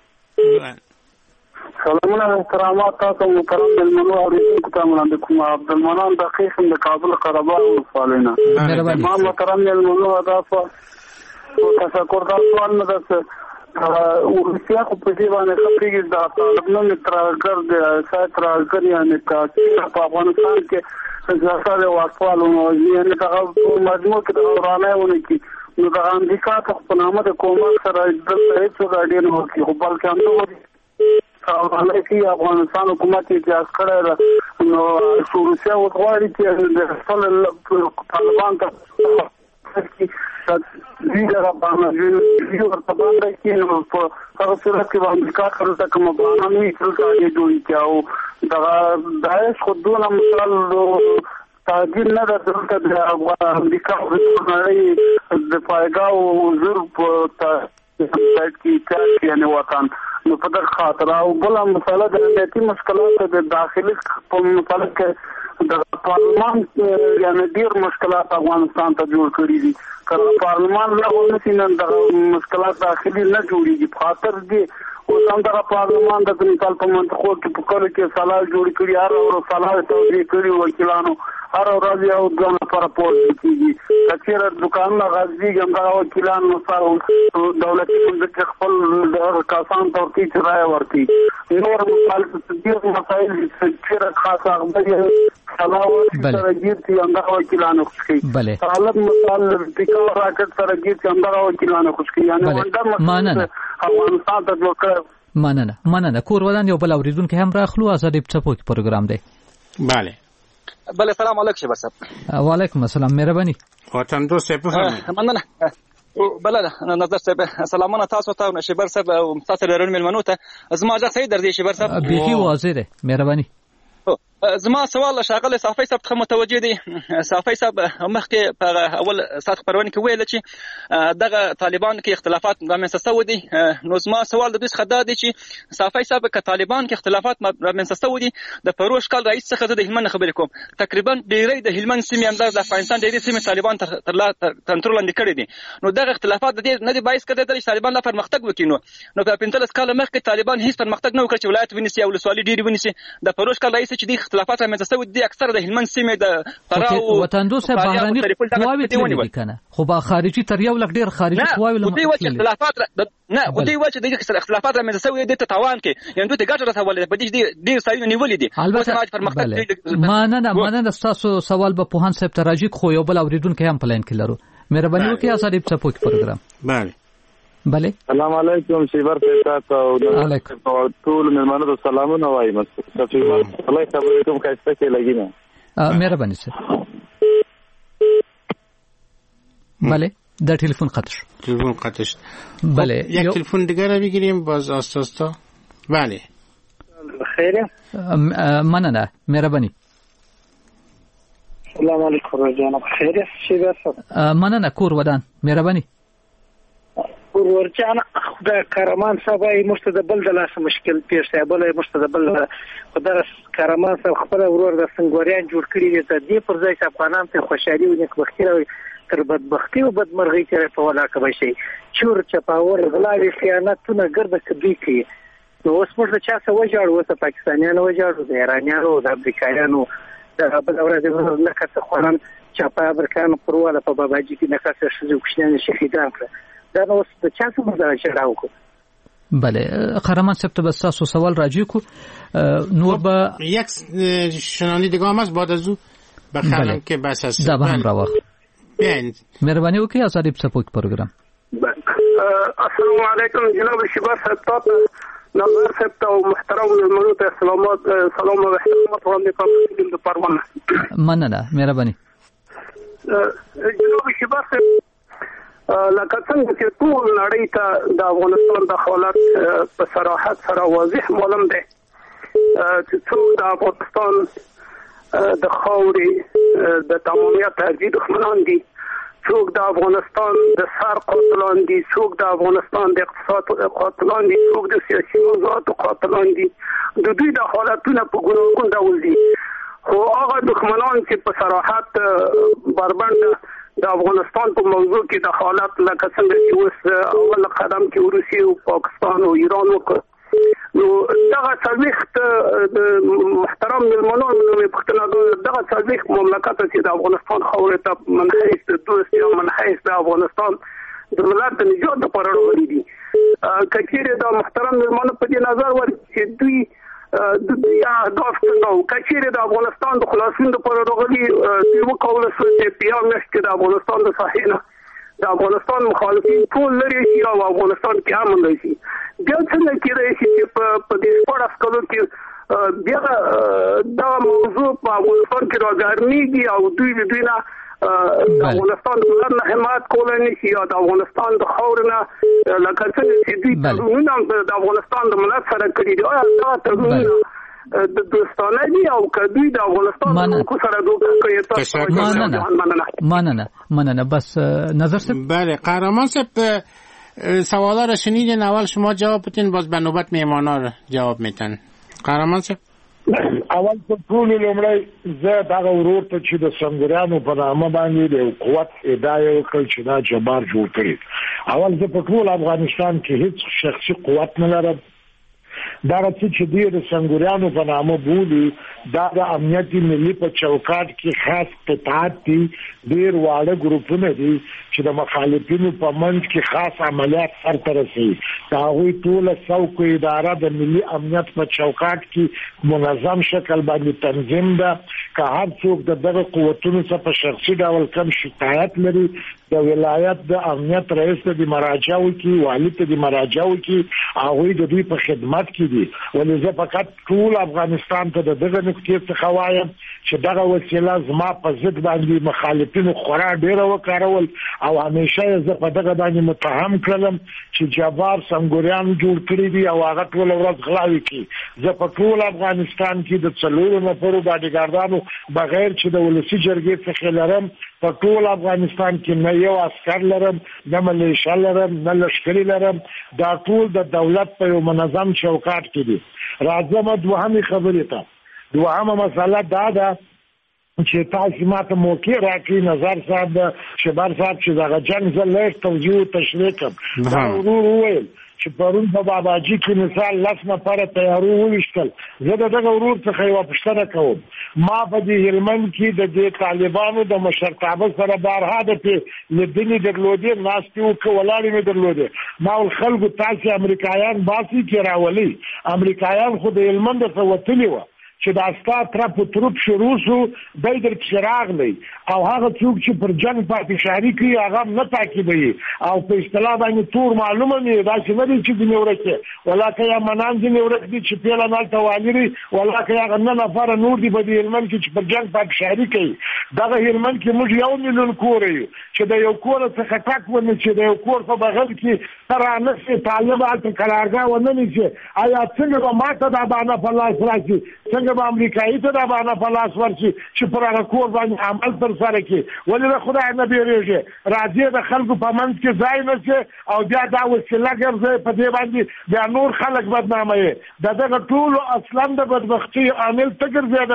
سلامونه احترامات تاسو مکرم ملمنو اوریدونکو ته وړاندې کوم. عبدالمنان دقیق د کابل قره باغ ولسوالینا. مهرباني. ما مکرم ملمنو تاسو تشکر تاسو نه روسیا خو په دې باندې خبرېږي د طالبانو ترګر د ساتراګر یعنی کاڅي په افغانستان کې ځکه واکوالو یعنی دا مجموع کې د ورانهونه کې نو د امریکا په نامه د کومک سره د هیڅ غاډي نه وکړي خو بلکې هم کې افغانستان حکومت اجازه کړی نو روسیا وغواړي چې د خپل طالبان ته دیگر باندې یو ورته باندې کې نو په هغه صورت کې امریکا سره کوم باندې څه جوړی کاو دا داعش خودونه مثال تاجر نه درته د امریکا په نړۍ د پایګاو زور په کې یعنی وطن نو په دغه خاطر او بل مسله د امنیتي مشکلات د داخلي په مطلب کې د پارلمان یعنی ډیر مشکلات افغانستان ته جوړ کړی دي کله پارلمان لا ونسي نن د مشکلات داخلي نه جوړیږي خاطر دي او څنګه پارلمان د مثال په منطقو کې په کله کې صلاح جوړ کړی هر او صلاح توجیه کړی وکیلانو هر ورځ یو ځان پر پورت کیږي کچېره دکانونه غازي ګمړه وکیلان مسار دولتي ملک خپل د کسان توقی چرای ورتي نور مخالف دي مسائل چې خاصه غوډي صلاح سرګیر چې انده وکیلانو خوشي طالب مثال د ټیکا راکټ سرګیر چې انده وکیلانو خوشي یعنی ونده افغانستان ته وکړ مننه کور ودان یو بل اوریدونکو هم راخلو ازادي په پروګرام دی بله بله سلام علیکم شبر صاحب وعلیکم السلام مهرباني وطن دوست بفرمایئ مننه بله نظر صاحب سلامونه تاسو ته شبر صاحب او تاسو لرون ملمنو ته زما ځکه صحیح در دي شبر صاحب به واضح ده مهرباني زما سوال شاغله صافي صاحب ته متوجه دي صافي صاحب مخکې په اول سات خبرونه کې ویل چې دغه طالبان کې اختلافات رامنځته شوي دي نو زما سوال د دې خدا دي چې صافي صاحب کې طالبان کې اختلافات رامنځته شوي دي د پروش کال رئیس څخه د هلمند خبرې کوم تقریبا ډېری د هلمند سیمې انداز د افغانستان ډېری سیمې طالبان کنټرول لاندې کړې دي نو دغه اختلافات د دې نه دي باعث کړي چې طالبان لا پرمختګ وکړي نو په 15 کال مخکې طالبان هیڅ پرمختګ نه وکړ چې ولایت ونیسي او ولسوالۍ ډېری ونیسي د پروش کال رئیس چې د اختلافات رامنځته شوي دي اکثر د هلمند سیمې د فراو وطن دوست بهراني قواوی تللی کنه خو با خارجي تر یو لګ ډیر خارجي قواوی له دوی وجه اختلافات نه خو دوی وجه د اختلافات رامنځته شوي دي ته تاوان کې یعنی دوی ته ګټه رسولې په دې ډیر سایو نیولې دي مننه تاسو سوال به پوهان صاحب تراجی خو یو بل اوریدونکو هم پلان کې لرو مهرباني وکړئ ازادي په پروګرام بله السلام علیکم شیبر تاسو او ټول مېلمانو ته سلامونه وایم تاسو الله خبرې کوم کایسته کې لګی نه مهرباني سره بله در تلفن قطع بله یک تلفن دیگر رو بگیریم باز آستا بله خیره مننه مهرباني السلام علیکم جناب خیره شیبر مننه کور ودان مهرباني ورچانه خدای کارمان صاحب مستدبل د لاس مشکل پیښ دی بل مستدبل خدای کارمان صاحب خپل ورور د سنگوریان جوړ کړی دی ته دی پر ځای افغانان ته خوشحالي او نیکبختي او تر بدبختی او بدمرغي کې په ولا کوي شي چور چپاور غلاوي خیانتونه ګرځي کوي کی نو اوس موږ چا څه وجاړو وسه پاکستانیانو وجاړو د ایرانیانو د امریکایانو د بل اورځ نه کڅ خوانن چپا امریکانو پرواله په باباجي کې نه کڅ شې کوشنه شهیدان کړ دا نو څه چا څه مزه راوکو بله قهرمان صاحب ته بس تاسو سوال راجع کو نور به یک شنونده هم است بعد از او بخوام که بس است دا به هم راوخ بیاین مهرباني وکړئ ازادي په پروګرام السلام علیکم جناب شباب صاحب نظر صاحب ته محترم ملمنو ته سلام او احترامات وړاندې کوم د پروانه مننه مهرباني جناب شباب صاحب لکه څنګه چې ټول نړۍ ته د افغانستان د حالت په صراحت سره واضح معلوم دی چې څوک د افغانستان د خاورې د تمامیت ارضي دښمنان دي څوک د افغانستان د سر قاتلان دي څوک د افغانستان د اقتصاد قاتلان دي څوک د سیاسي موضوعاتو قاتلان دي د دوی د حالتونه په ګوناګون ډول دي خو هغه دښمنان چې په صراحت بربند د افغانستان په موضوع کې د حالت لکه څنګه چې اوس اول قدم کې روسیه او پاکستان او ایران وکړ نو دغه څلوېښت محترم مېلمنو مې پوښتنه دغه څلوېښت مملکت چې د افغانستان خاورې ته منحیث د دوست یا منحیث د افغانستان د ملت د نجات لپاره راغلي دي. کچېرې د محترم مېلمانه په دې نظر ورکړي چې دوی د دوی اهداف څنګه وو. کچېرې د افغانستان د خلاصون لپاره راغلي دوی وکولی شول چې په یوه میاشت کې د افغانستان د ساحې نه د افغانستان مخالفین ټول لرې شي او افغانستان کې امن راشي. بیا څنګه کېدای شي چې په دې 14 کلو کې بیا دا موضوع په افغانستان کې راګرمېږي او دوی نه د افغانستان د ملت نه حمایت کولی نه شي او د افغانستان د خاورې نه لکه څنګه چې دوی تړونونه د افغانستان د ملت سره کړي دي. آیا دا تړونونه د دوستانه دي او که دوی د افغانستان د خلکو سره دوکه کوي؟ تاسو مننه. بس نظر صاحب. بله قهرمان صاحب سوالا را شنیدین، اول شما جواب بدین، باز به نوبت میهمانا را جواب میتن. قهرمان صاحب اول په ټول لومړی زه دغه ورور ته چې د سنگریانو په نامه باندې د قوت ادعا وکړ چې دا جبار جوړ کړي. اول زه په ټول افغانستان کې هیڅ شخصي قوت نه لرم. دا چې د سنگریانو په نامه بولي دا د امنیت ملي په چوکاټ کې خاص قطعات دي، ډېر واړه ګروپونه دي چې د مخالفینو په منځ کې خاص عملیات سرته رسوي. د هغوی ټوله څوکو اداره د ملي امنیت په چوکاټ کې منظم شکل باندې تنظیم ده. که هر څوک د دغه قوتونو څخه په شخصي ډول کم شکایت لري، د ولایت د امنیت رئیس ته د مراجعه وکړي، والي ته د مراجعه وکړي، هغوی د دوی په خدمت کې دي. ولې زه فقط ټول افغانستان ته د دغه نقطې څخه وایم چې دغه وسیله زما په ضد باندې مخالفینو خورا ډېره وکارول او همیشه یې زه په دغه باندې متهم کړلم چې جبار سنگریان جوړ کړي دي او هغه ټوله ورځ غلاوې کوي. زه په ټول افغانستان کې د 4 نفرو باډیګارډانو بغیر چې د ولسي جرګې څخه لرم په ټول افغانستان کې نه یو عسکر لرم، نه ملیشه لرم، نه لشکري لرم. دا ټول د دولت په یو منظم چوکاټ کې دي. راځم دوهمې خبرې ته. دوهمه مسله دا ده چې تاسو ماته موقع راکړي نظر صاحب شبر صاحب چې دغه جنگ زه لږ توضیح او تشریح کړم. دا ورور وویل چې پرون په باباجي کې مثال 10 نفره تیارو وویشتل. زه د دغه ورور څخه یوه پوښتنه کوم. ما په دې هلمند کې د دې طالبانو د مشرتابه سره بارها د لیدنې درلودې، ناستې وکړې، ولاړې مې درلودې. ما ول خلکو تاسې امریکایان باسي کې راولي. امریکایان خو د هلمند څخه وتلي وه چې دا ستا ترپ و تروپ شروع سو دی در پسې راغلی او هغه څوک چې پر جنګ پاتې کوي هغه هم نه تعقیبوي او په اصطلاح باندې تور معلومه مې داسې نه دی چې ځینې ورک دی ولاکه یا منان ځینې ورک دي چې پیله نهلته والي دي ولاکه هغه 9 نفره نور دي په دې هلمند کې چې پر جنګ پاتې کوي. دغه هلمند کې موږ 1 میلیون کور یو چې د یو کور څخه ټک ونه چې د یو کور په بغل کې ترانه سي طالب هلته قرارګاه ونه نیسي. آیا څنګه به ماته دا بانه په لاس راشي؟ څنګه به امریکایي ته دا بانه په لاس ورشي چې پر هغه کور باندې عمل تر سره کړي؟ ولې د خدای نه بیریږي؟ راځي د خلکو په منځ کې ځای نه شي او بیا دا وسیله ګرځي په دې باندې بیا نور خلک بدناموي. دغه ټولو اصلا د بدبختي عامل ته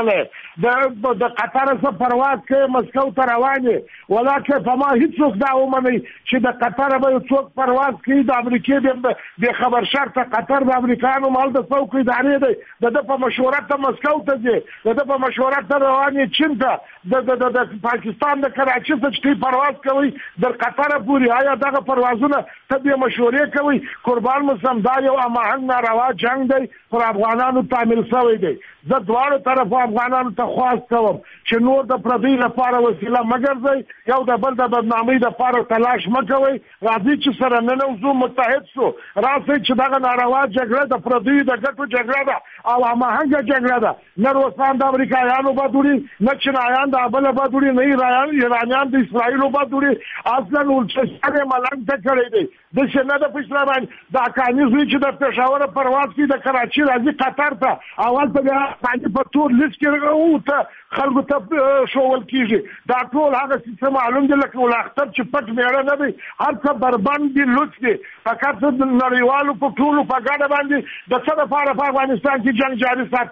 ګرځېدلی. د قطر څخه پرواز کوي مسکو ته روان دي ولکه په ما هیڅوک دا ومني چې د قطر به څوک پرواز کوي. د امریکې د خبر شرط قطر د امریکایانو مال د څوک ادارې دی د په مشوره ته مسکو ته ځي د په مشوره ته روان دي چین ته د پاکستان د کراچۍ څخه چې پرواز کوي در قطر پورې. آیا دغه پروازونه ته به مشورې کوي؟ قربان مسلم دا یو اماهنګ ناروا جنگ دی پر افغانانو تعمیل شوی دی. زه دواړو طرفو افغانانو ته خواست کوم چې نور د پردي لپاره وسیله مګرځي، یو د بل د بدنامۍ لپاره تلاش مکوئ. راځي چې سره ننوځو، متحد شو، راځي چې دغه ناروا جګړه د پردیو د ګټو جګړه ده او هماهنګه جګړه ده. نه روسان د امریکایانو بد وړي، نه چینایان د بله بد وړي، نه ایرانیان د اسرائیلو بد وړي. اصلا ولچشان یې ملنګ ته کړی دی. داسې نه ده په اسلام باندې دا کاني زوی چې د پېښوره پرواز کوي د کراچۍ راځي قطر ته اول ته بیا باندې په تور لیست کې ووته خلکو ته ښوول کېږي. دا ټول هغه څه معلوم دي لکه ولاختر چې پټ میړه نه دی، هر څه بربند دي، لوڅ دي. فقط د نړیوالو په ټولو په ګډه باندې د څه دپاره په افغانستان کې جنګ جاري ساتلی دی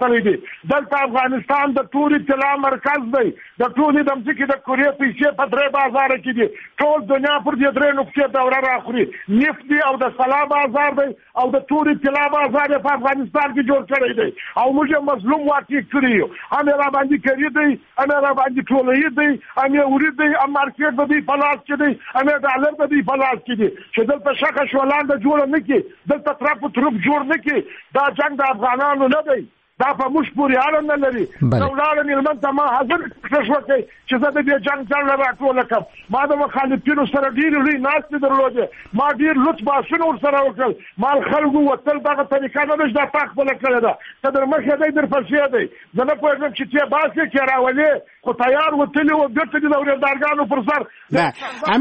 دلته افغانستان د توري طلا مرکز دی د ټولې د ځمکې د کورې پیسې په 3 بازار کې دي ټول دنیا پر دې 3 نقطې دوره راخوري نفت دی او د سلا بازار دی او د توري طلا بازار په افغانستان کې جوړ کړی دی او موږ مظلوم واقع کړی یو هم را باندې کړی دی هم را باندې ټولې دی هم ورې دی هم مارکیټ د دې پلاس کې دی هم ډالر د دې پلاس کې دي چې دلته شکه شولاند جوړ نه کی دلته طرف تروپ جوړ نه کی دا جنگ د افغانانو نه دی دا په موږ پورې اړه نه لري ډولار نیلمن ته ما حاضر شوکې چې زه د دې جنگ ځل راټول کړم ما د مخالفینو سره ډیر لوی ناست درلوده ما ډیر لطف باسن ور سره وکړ مال خلکو وتل دغه طریقه نه نشته تاخ بل کړل دا تدر مخه دی در پښې دی زه نه پوهیږم چې ته باسه کې راولې خو تیار وتل او ګټه د اورندارګانو پر سر نه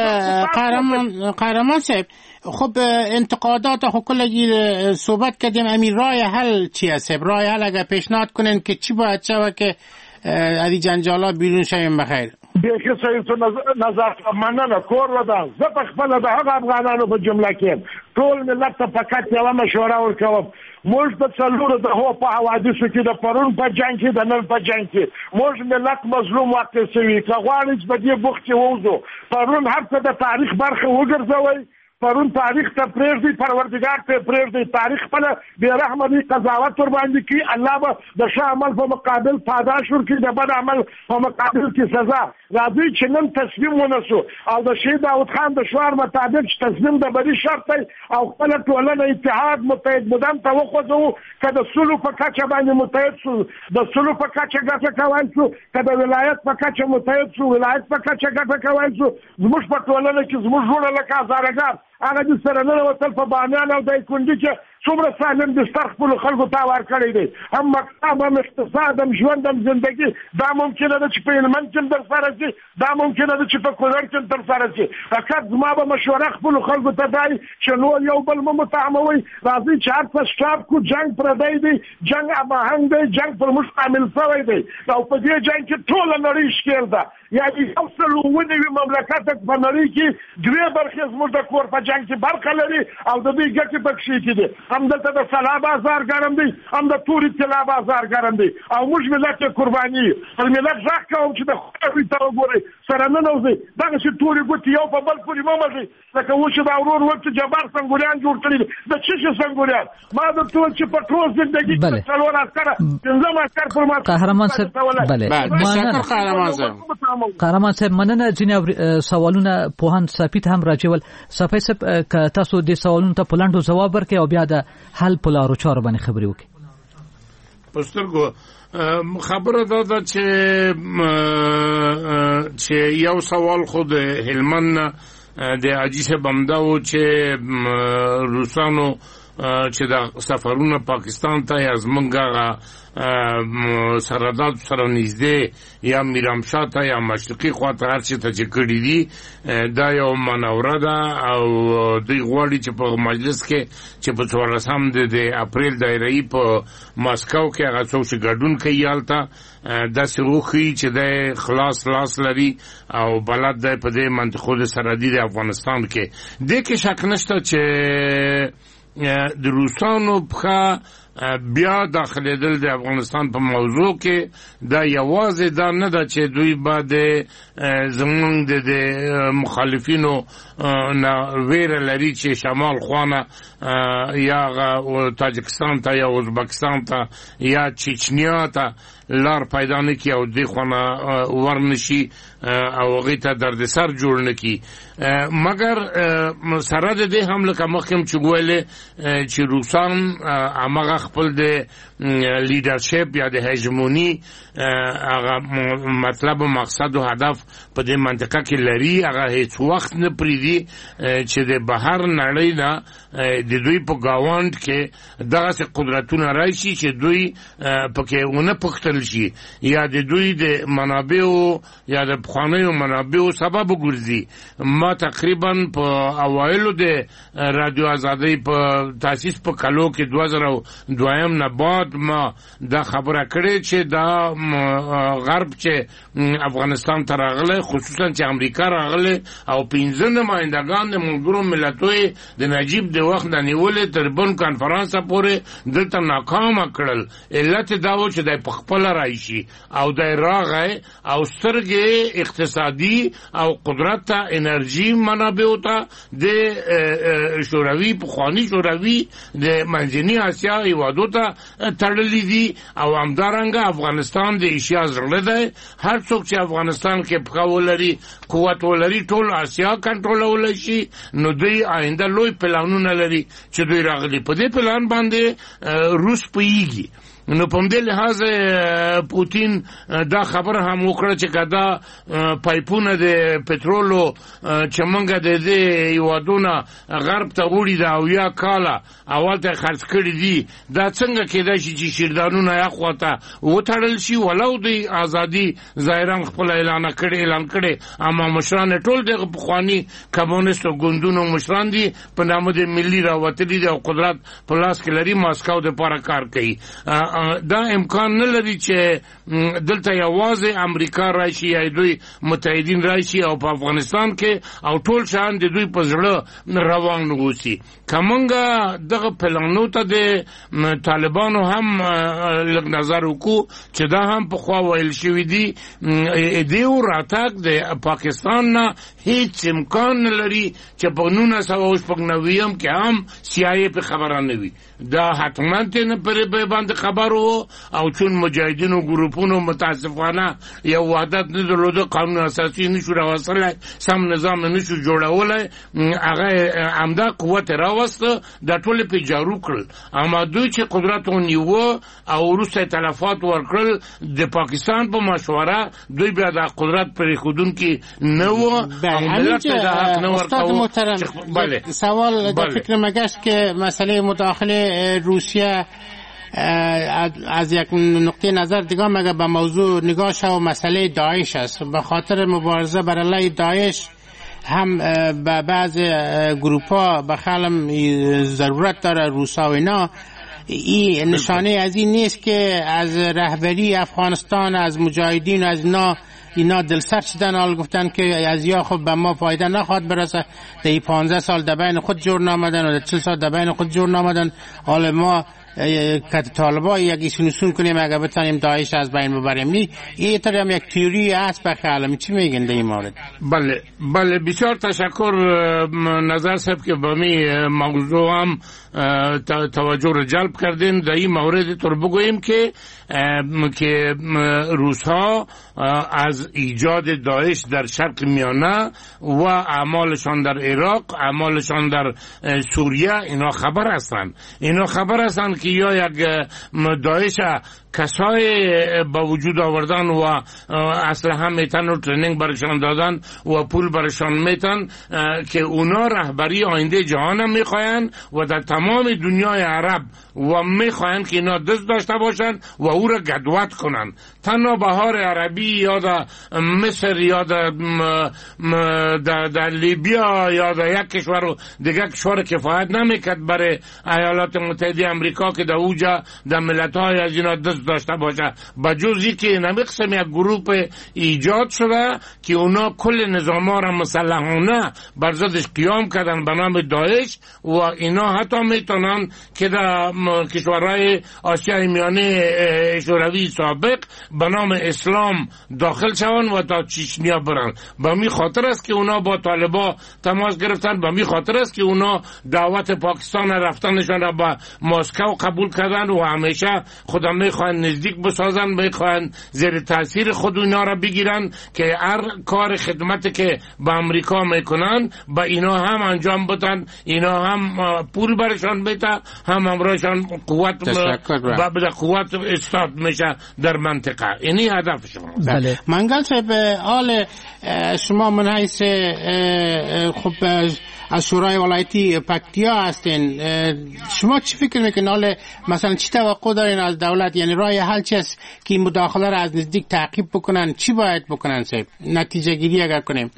امین قهرمان صاحب خب انتقادات خب کلی صحبت کردیم امیر راه حل چی است راه حل اگر پیشنهاد کنین که چی باید شود که از این جنجالات بیرون شویم بخیر بیخی سید تو نظر مننه کور ودان زه په خپل د هغه افغانانو په جمله کې ټول ملت ته فقط یو مشوره ورکوم موږ د څلورو د هو په حوادثو کې د پرون په جنگ کې د نن په جنگ کې موږ ملت مظلوم واقع شوی که غواړي چې په دې بوخت کې ووځو پرون هر څه د تاریخ برخه وګرځوي پرون تاریخ ته پرېږدي پروردګار ته پرېږدي تاریخ خپل بې رحمه دی قضاوت ور باندې کوي الله به د ښه عمل په مقابل پاداش ورکړي د بد عمل په مقابل کې سزا راځي چې نن تصمیم ونسو او د شهید داود خان د شعار مطابق چې تصمیم د بری شرط دی او خپل ټولنه اتحاد متحد بدن ته وخوځو که د سلو په کچه باندې متحد شو د سلو په کچه ګټه کولی شو که د ولایت په کچه متحد شو ولایت په کچه ګټه کولی شو زموږ په ټولنه کې زموږ ژوند لکه هزارهګار هغه د سره نه وتل په بامیان او د کندي چې څومره سالم د ستر خپل خلکو ته ورکړی دی هم مکتب هم اقتصاد هم ژوند هم زندگی دا ممکنه ده چې په هلمند کې در سره شي دا ممکنه ده چې په کونړ کې در سره شي فقط زما به مشوره خپلو خلکو ته دی چې نور یو بل مه متهموئ راځئ چې هر څه شټاپ کړو جنګ پردی دی جنګ هماهنګ دی جنګ پر موږ عامل شوی دی او په دې جنګ کې ټوله نړۍ ښکېل ده یعنې 190 مملکت په نړۍ کې 2 برخې زموږ د کور په جنګ کې برخه لري او د دوی ګټې پکښې کې دي هم دلته د سلا بازار ګرم دی هم د توري طلا بازار ګرم دی او موږ ملت قرباني پر ملت ځاق کوم چې د خپل ته وګوري سره نه نوځي دغه چې توري ګوتې یو په بل پورې ممږي لکه و چې دا ورور ورته جبار سنگوریان جوړ کړی د چشي سنگوریان ما د ټول چې په ټول زندگی کې څلور عسکر پنځم عسکر پر ما قهرمان صاحب بله قهرمان صاحب مننه ځینې سوالونه پوهان سپیت هم راجول صفای صاحب که تاسو د سوالونو ته پلاندو جواب ورکړئ او بیا د حل په لارو چارو باندې خبرې وکړئ پسترګو خبره دا چې یو سوال خود هلمند د عجیب بمداو چې روسانو چې د سفرونه پاکستان ته از منګه سرداد سره نږدې یا میرامشاه ته یا مشرقي خواته هر څه ته چې کړي دي دا یو منوره ده او دوی غواړي چې په مجلس کې چې په 14 د اپریل دایره‌ای په ماسکو کې هغه څوک چې ګډون کوي هلته داسې وښیي چې دی خلاص لاس لري او بلد دی په دې منطقو د سرحدي د افغانستان کې دې کې شک نشته چې د روسانو په بیا داخليدل د افغانستان په موضوع کې دا یوازې دا نه ده چې دوی باندې زمونږ د مخالفینو نه ویره لري چې شمال خوانه یا تاجکستان ته یا ازبکستان ته یا چچنیا ته لار پیدا نه کی او د خوانه ورنشي او هغه ته دردسر جوړ نه کی مګر سره د دې هم لکه مخکم چې ګوله چې روسان هغه خپل د لیدرشپ یا د هژمونی هغه مطلب او مقصد او هدف په دې منطقه کې لري هغه هیڅ وخت نه پریدي چې د بهر نړۍ نه د دوی په گاوند کې دغه قدرتونه راشي چې دوی پکې ونه پختل شي یا د دوی د منابعو یا د بخانیو منابعو سبب ګرځي ما تقریبا په اوایلو د رادیو آزادۍ په تاسیس په کلو کې دویم نه بعد ما دا خبره کړې چې دا غرب چې افغانستان ته راغله خصوصا چې امریکا راغله او 15 نمائندگان د ملګرو ملتونو د نجیب د وخت د نیولې تربون کانفرنس پورې دلته ناکام کړل. علت دا و چې د خپل راشي او د راغې او سترګې اقتصادي او قدرت ته انرژي منابع ته د شوروي پخوانی شوروي د منځني اسیا هیوادو ته تړلې دي او همدارنګه افغانستان د ایشیا زړه دی. هر څوک چې افغانستان کې پخولري قوت ولري ټول اسیا کنټرولول شي نو دوی آینده لوی پلانونه لري چې دوی راغلي په دې پلان باندې روس پویږي. نو په دې لحاظ پوتین دا خبره هم وکړه چې کدا پایپونه د پټرولو چې موږ د دې یوادونه غرب ته وړي دا او یا کاله اول ته خرڅ کړی دي دا څنګه کېدای شي چې شیردانونه یخواته وټړل شي ولو د ازادي ظاهرا خپل اعلان کړي اما مشران ټول د پخوانی کمونیستو ګوندونو مشران دي په نامه د ملي راوتلي د قدرت په لاس کې لري ماسکو د لپاره کار کوي. دا امکان نه لري چې دلته یوازې امریکا راشي یا دوی متحدین راشي او په افغانستان کې او ټول شان د دوی په زړه روان ووسی. کومنګه دغه پلانونو ته د طالبانو هم لږ نظر وکړو چې دا هم په خوا ویل شوی دی دیو راتګ د پاکستان نه هیڅ امکان نه لري چې په 1999 کې هم CIA په خبره نه وي. دا حتما نه پر باندې خبرو او چون مجاهدینو ګروپونو متاسفانه یو وحدت نه درلوده قانون اساسي نشو راوصله سم نظام نشو جوړولای هغه عمده قوت راوسته د ټول په جارو کړل اما دوی چې قدرت ونیو او روسي تلفات ورکړل د پاکستان په مشوره دوی بیا د قدرت پر خودون کې نه و ملت ته حق نه ورکاو. بله سوال د فکر مگشت که مسئله مداخله روسیه از یک نقطه نظر دیگه مگه به موضوع نگاه شو مسئله داعش است. به خاطر مبارزه بر علیه داعش هم به بعض گروپ ها به خلم ضرورت داره روسا و اینا. این نشانه از این نیست که از رهبری افغانستان از مجاهدین از اینا دلسرد شدن حال گفتن که از یا خود به ما فایده نخواد برسه ده 15 سال در بین خود جور نامدن و ده 40 سال در بین خود جور نامدن حال ما که طالبا یکی سنوسون کنیم اگه بتانیم داعش از بین ببریم. این طور هم یک تیوری هست به خیالم. چی میگن در این مورد؟ بله بسیار تشکر نظر صاحب که به می موضوع هم توجه رو جلب کردین. در این مورد طور بگوییم که روس‌ها از ایجاد داعش در شرق میانه و اعمالشان در عراق اعمالشان در سوریه اینا خبر هستند که یا یک داعش کسای با وجود آوردن و اسلحه میتن و ترینینگ برشان دادن و پول برشان میتن که اونا رهبری آینده جهان هم میخواین و در تمام دنیای عرب و میخواین که اینا دست داشته باشن و او را گدوت کنن. تنها بهار عربی یا در مصر یا در لیبیا یا در یک کشور و دیگر کشور کفایت نمیکرد برای ایالات متحده امریکا که در اوجا در ملت‌های از اینا دست داشته باشه بجوزی که نمیقسم یک گروپ ایجاد شده که اونا کل نظام‌ها را مسلحانه بر ضدش قیام کردن به نام داعش و اینا حتی میتونن که در کشورهای آسیای میانه شوروی سابق به نام اسلام داخل شوند و تا چچنیا برن. به می خاطر است که اونا با طالبا تماس گرفتن. به می خاطر است که اونا دعوت پاکستان رفتنشان را به مسکو قبول کردن و همیشه خودم میخوان نزدیک بسازن میخوان زیر تاثیر خود اینا را بگیرن که هر کار خدمت که به امریکا میکنن با اینا هم انجام بدن. اینا هم پول برشان بیته هم امرایشان قوت استاد میشه در منطقه. اینی هدف شما. بله. منگل صاحب حال شما من حیث خب از شورای ولایتی پکتیا هستین شما چی فکر میکنین حال مثلا چی توقع دارین از دولت یعنی راه حل چی است که این مداخله را از نزدیک تعقیب بکنن چی باید بکنن صاحب نتیجه گیری اگر کنیم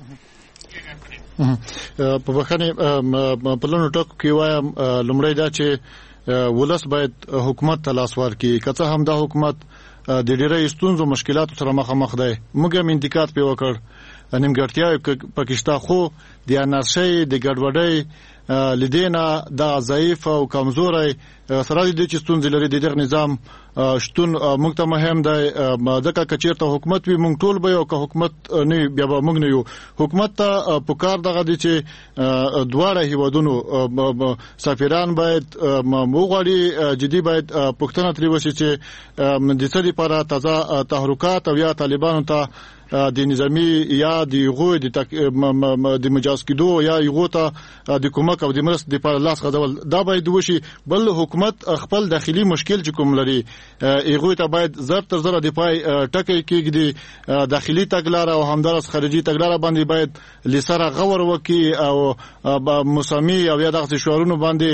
په بخښنې په لونو ټکو کې وایم لومړی دا چې ولس باید حکومت ته لاس ورکړي که څه هم دا حکومت د ډېرې ستونزو مشکلاتو سره مخامخ دی. موږ هم انتقاد پې وکړ نیمګړتیاوې پکې شته خو د انارشۍ د ګډوډۍ لیدنه دا ضعیف او کمزوري سره د دې ستونزې لري د دغه نظام شتون موږ ته مهم دی. ځکه که چیرته حکومت وي موږ ټول به یو که حکومت نه بیا به موږ نه یو. حکومت ته پکار دغه دي چې دواړه هیوادونو سفیران باید وغواړي جدي باید پښتنه ترې وشي چې د څه لپاره تازه تحرکات او یا طالبانو ته د نظامی یا د غوی د مجاز کېدو یا یغو ته د کومک او د مرستې لپاره لاس غځول دا باید وشي. بل حکومت خپل داخلي مشکل چې کوم لري یغو ته باید زر تر زر د پای ټکی کېږي. داخلي تګلاره او همدارس خارجي تګلاره باندې باید لسره غور وکي او مسامی او یا دغه شعارونو باندې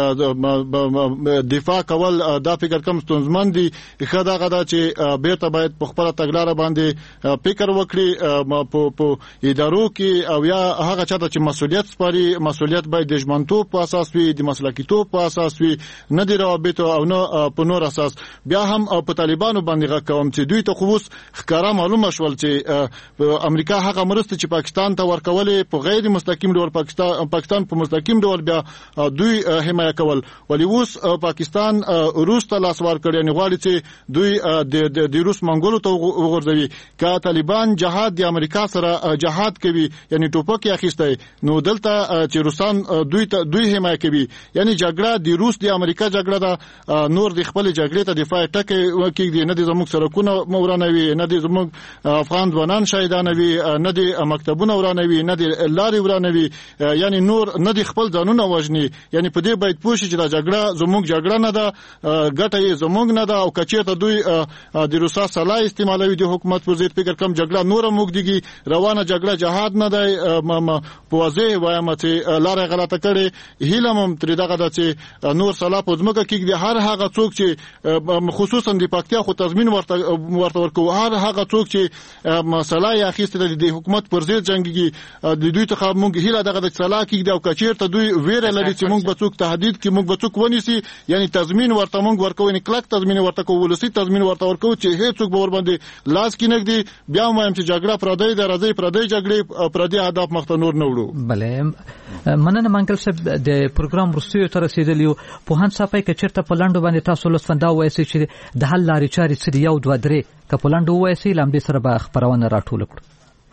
دفاع کول دا فکر کم ستونزمن دي. خدا غدا چې بیرته باید په خپل تګلاره باندې فکر وکړي په ادارو کې او یا هغه چاته چې مسؤلیت سپاري مسؤلیت باید د ژمنتوب په اساس وي د مسلکیتوب په اساس وي نه د روابطو او نه په نور اساس. بیا هم په طالبانو باندې غوښوم چې دوی ته خو ښکارا معلومه شول چې امریکا هغه مرسته چې پاکستان ته ورکولې په غیر مستقیم ډول پاکستان په مستقیم ډول بیا دوی حمایت کول ولی اوس پاکستان روس ته لاس ورکړي نه غواړي چې دوی د روس منګولو ته وغورځوي. که طالبان جهاد د امریکا سره جهاد کوي یعنی ټوپک اخیسته نو دلته چې روسان دوی حمایت کوي یعنی جګړه د روس د امریکا جګړه ده. نور د خپل جګړې ته دفاع ټکي کېږي نه د زموږ سرکونه ورانوي نه د زموږ افغان ځوانان شهیدانوي نه د مکتبونه ورانوي نه د لارې ورانوي یعنی نور نه د خپل ځانونه وژني. یعنی په دې باید پوه شي چې دا جګړه زموږ جګړه نه ده ګټه یې زموږ نه ده او کچېته دوی د روسا سلاح استعمالوي د حکومت پر ضد فکر کم جګړه نور موږ روانه جګړه جهاد نه دی. په واضح وایم چې لارې غلطه کړي هیله مم تر دغه د چې نور سلا په ځمکه کې هر هغه څوک چې خصوصا د پکتیا خو تضمین ورته ورکو هر هغه څوک چې مسله یې اخیسته د حکومت پر ضد جنگي د دوی ته موږ هیله دغه د سلا کې د کچیرته دوی ویره لري چې موږ به څوک تهدید کې موږ به څوک ونیسي یعنی تضمین ورته موږ ورکو نه کلک تضمین ورته کوو ولسی تضمین ورته ورکو چې هیڅ څوک به ور باندې لاس کې نګدي. بیا وایم چې جګړه پردی د راځي پردی جګړې پردی هدف مخته نور نه وړو. بله مننه منګل صاحب د پروګرام رسوي تر رسیدلی په هان صفای کې چیرته پلانډو باندې تاسو لسفندا وایسي چې د حل لارې چارې څه دی یو دوه درې ک پلانډو وایسي لامدې سره به خبرونه راټول کړو.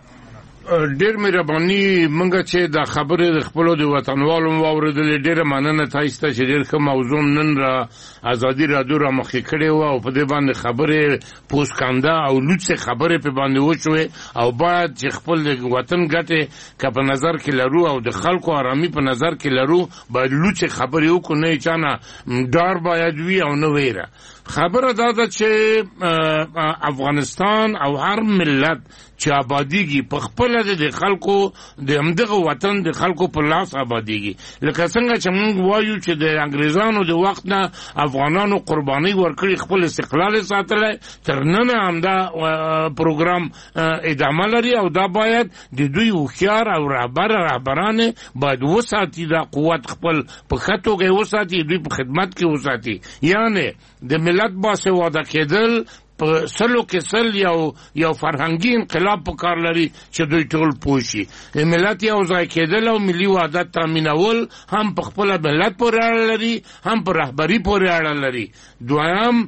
ډېر مهرباني مونږ چې دا خبره د خپل د وطنوالو واوریدل ډېر مننه تاسو ته چې ډېر کوم موضوع نن را ازادي رادیو را مخې کړې و او په دې باندې خبره پوسکنده او لوڅ خبره په باندې وشوي او باید چې خپل وطن ګټه ک په نظر کې لرو او د خلکو آرامي په نظر کې لرو باید لوڅ خبره وکړو نه چانه ډار باید وي او نه ویره. خبره دا ده چې افغانستان او هر ملت چې آبادیږي په خپل د خلکو د همدغه وطن د خلکو په لاس آبادیږي. لکه څنګه چې موږ وایو چې د انګریزانو د وخت نه افغانانو قرباني ورکړي خپل استقلال ساتلی تر نن همدا پروګرام ادامه لري او دا باید د دوی هوښیار او رهبران باید وساتي دا قوت خپل په ښه توګه وساتي دوی په خدمت کې وساتي. یعنی د ملت باسواده کېدل په سلو کې سل یو فرهنګي انقلاب په کار لري چې دوی ټول پوه شي. ملت یو ځای کېدل او ملي وحدت تامینول هم په خپله ملت پورې اړه لري هم په رهبري پورې اړه لري. دویم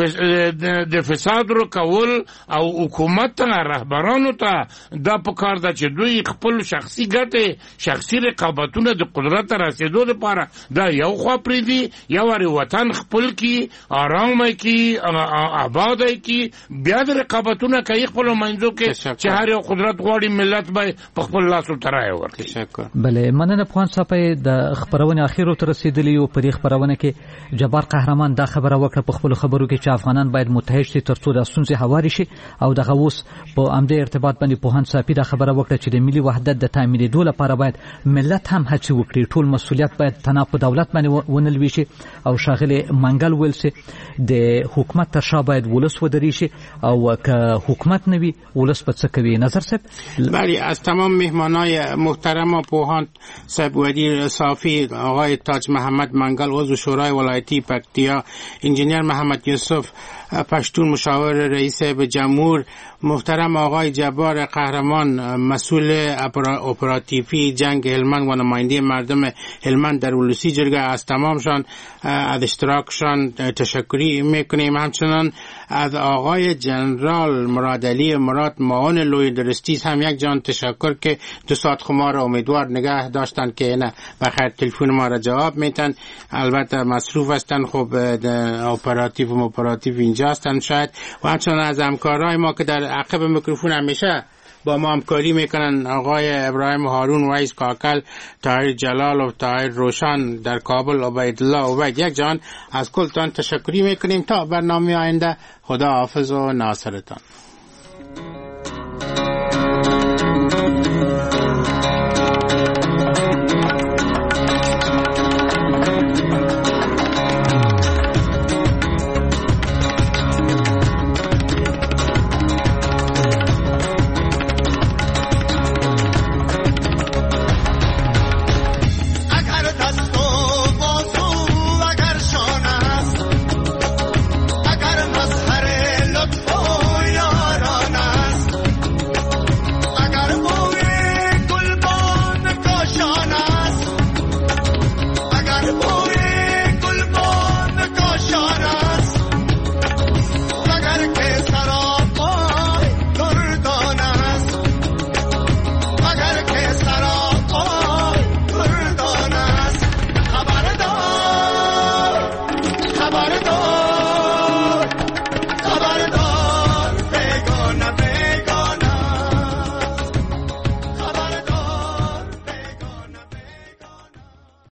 د فساد رکول او حکومت ته رهبرانو ته دا په کار ده چې دوی خپل شخصي ګټې شخصي رقابتونه د قدرت ته رسېدو لپاره دا یو خوا پرېږدي یو وطن خپل کي آرامه کي آباده کی بیا د رقابتونه کوي خپل منځو کې چې هر یو قدرت غواړي ملت به په خپل لاسو ترای ورکړي. بله مننه پوهان صاحب د خبرونه اخیرو تر رسیدلی او په خبرونه کې جبار قهرمان دا خبره وکړه په خپل خبرو کې چې افغانان باید متحد شي ترڅو د ستونزې هواري شي او دغه اوس په امده ارتباط باندې پوهان صاحب دا خبره وکړه چې د ملي وحدت د تامینېدو لپاره باید ملت هم هڅه وکړي ټول مسؤلیت باید تنها په دولت باندې ونلوي شي او شاغله منګل ویل سي د حکومت تر شا باید ولس ودرېږي او که حکومت نوي ولس په څه کوي نظر صاحب؟ بله، از تمام مهمانای محترم و پوهان صاحب وزیر صافی آقای تاج محمد منگل عضو شورای ولایتی پکتیا، انجینیر محمد یوسف پشتون مشاور رئیس جمهور، محترم آقای جبار قهرمان مسئول اپراتیفی جنگ هلمند و نماینده مردم هلمند در ولسی جرگه، از تمامشان از اشتراکشان تشکری میکنیم. همچنان از آقای جنرال مراد علی مراد معاون لوی درستیز هم یک جان تشکر که 2 ساعت ما را امیدوار نگه داشتن که نه بخیر تلفن ما را جواب میتن. البته مصروف هستن، خب اپراتیو و اپراتیو اینجا هستن شاید. و همچنان از همکارای ما که در عقب میکروفون همیشه با ما همکاری میکنن، آقای ابراهیم هارون، ویس کاکل، طاهر جلال و طاهر روشن در کابل، عبیدالله عبید، یک جان از کلتان تشکری میکنیم. تا برنامه آینده، خدا حافظ و ناصرتان.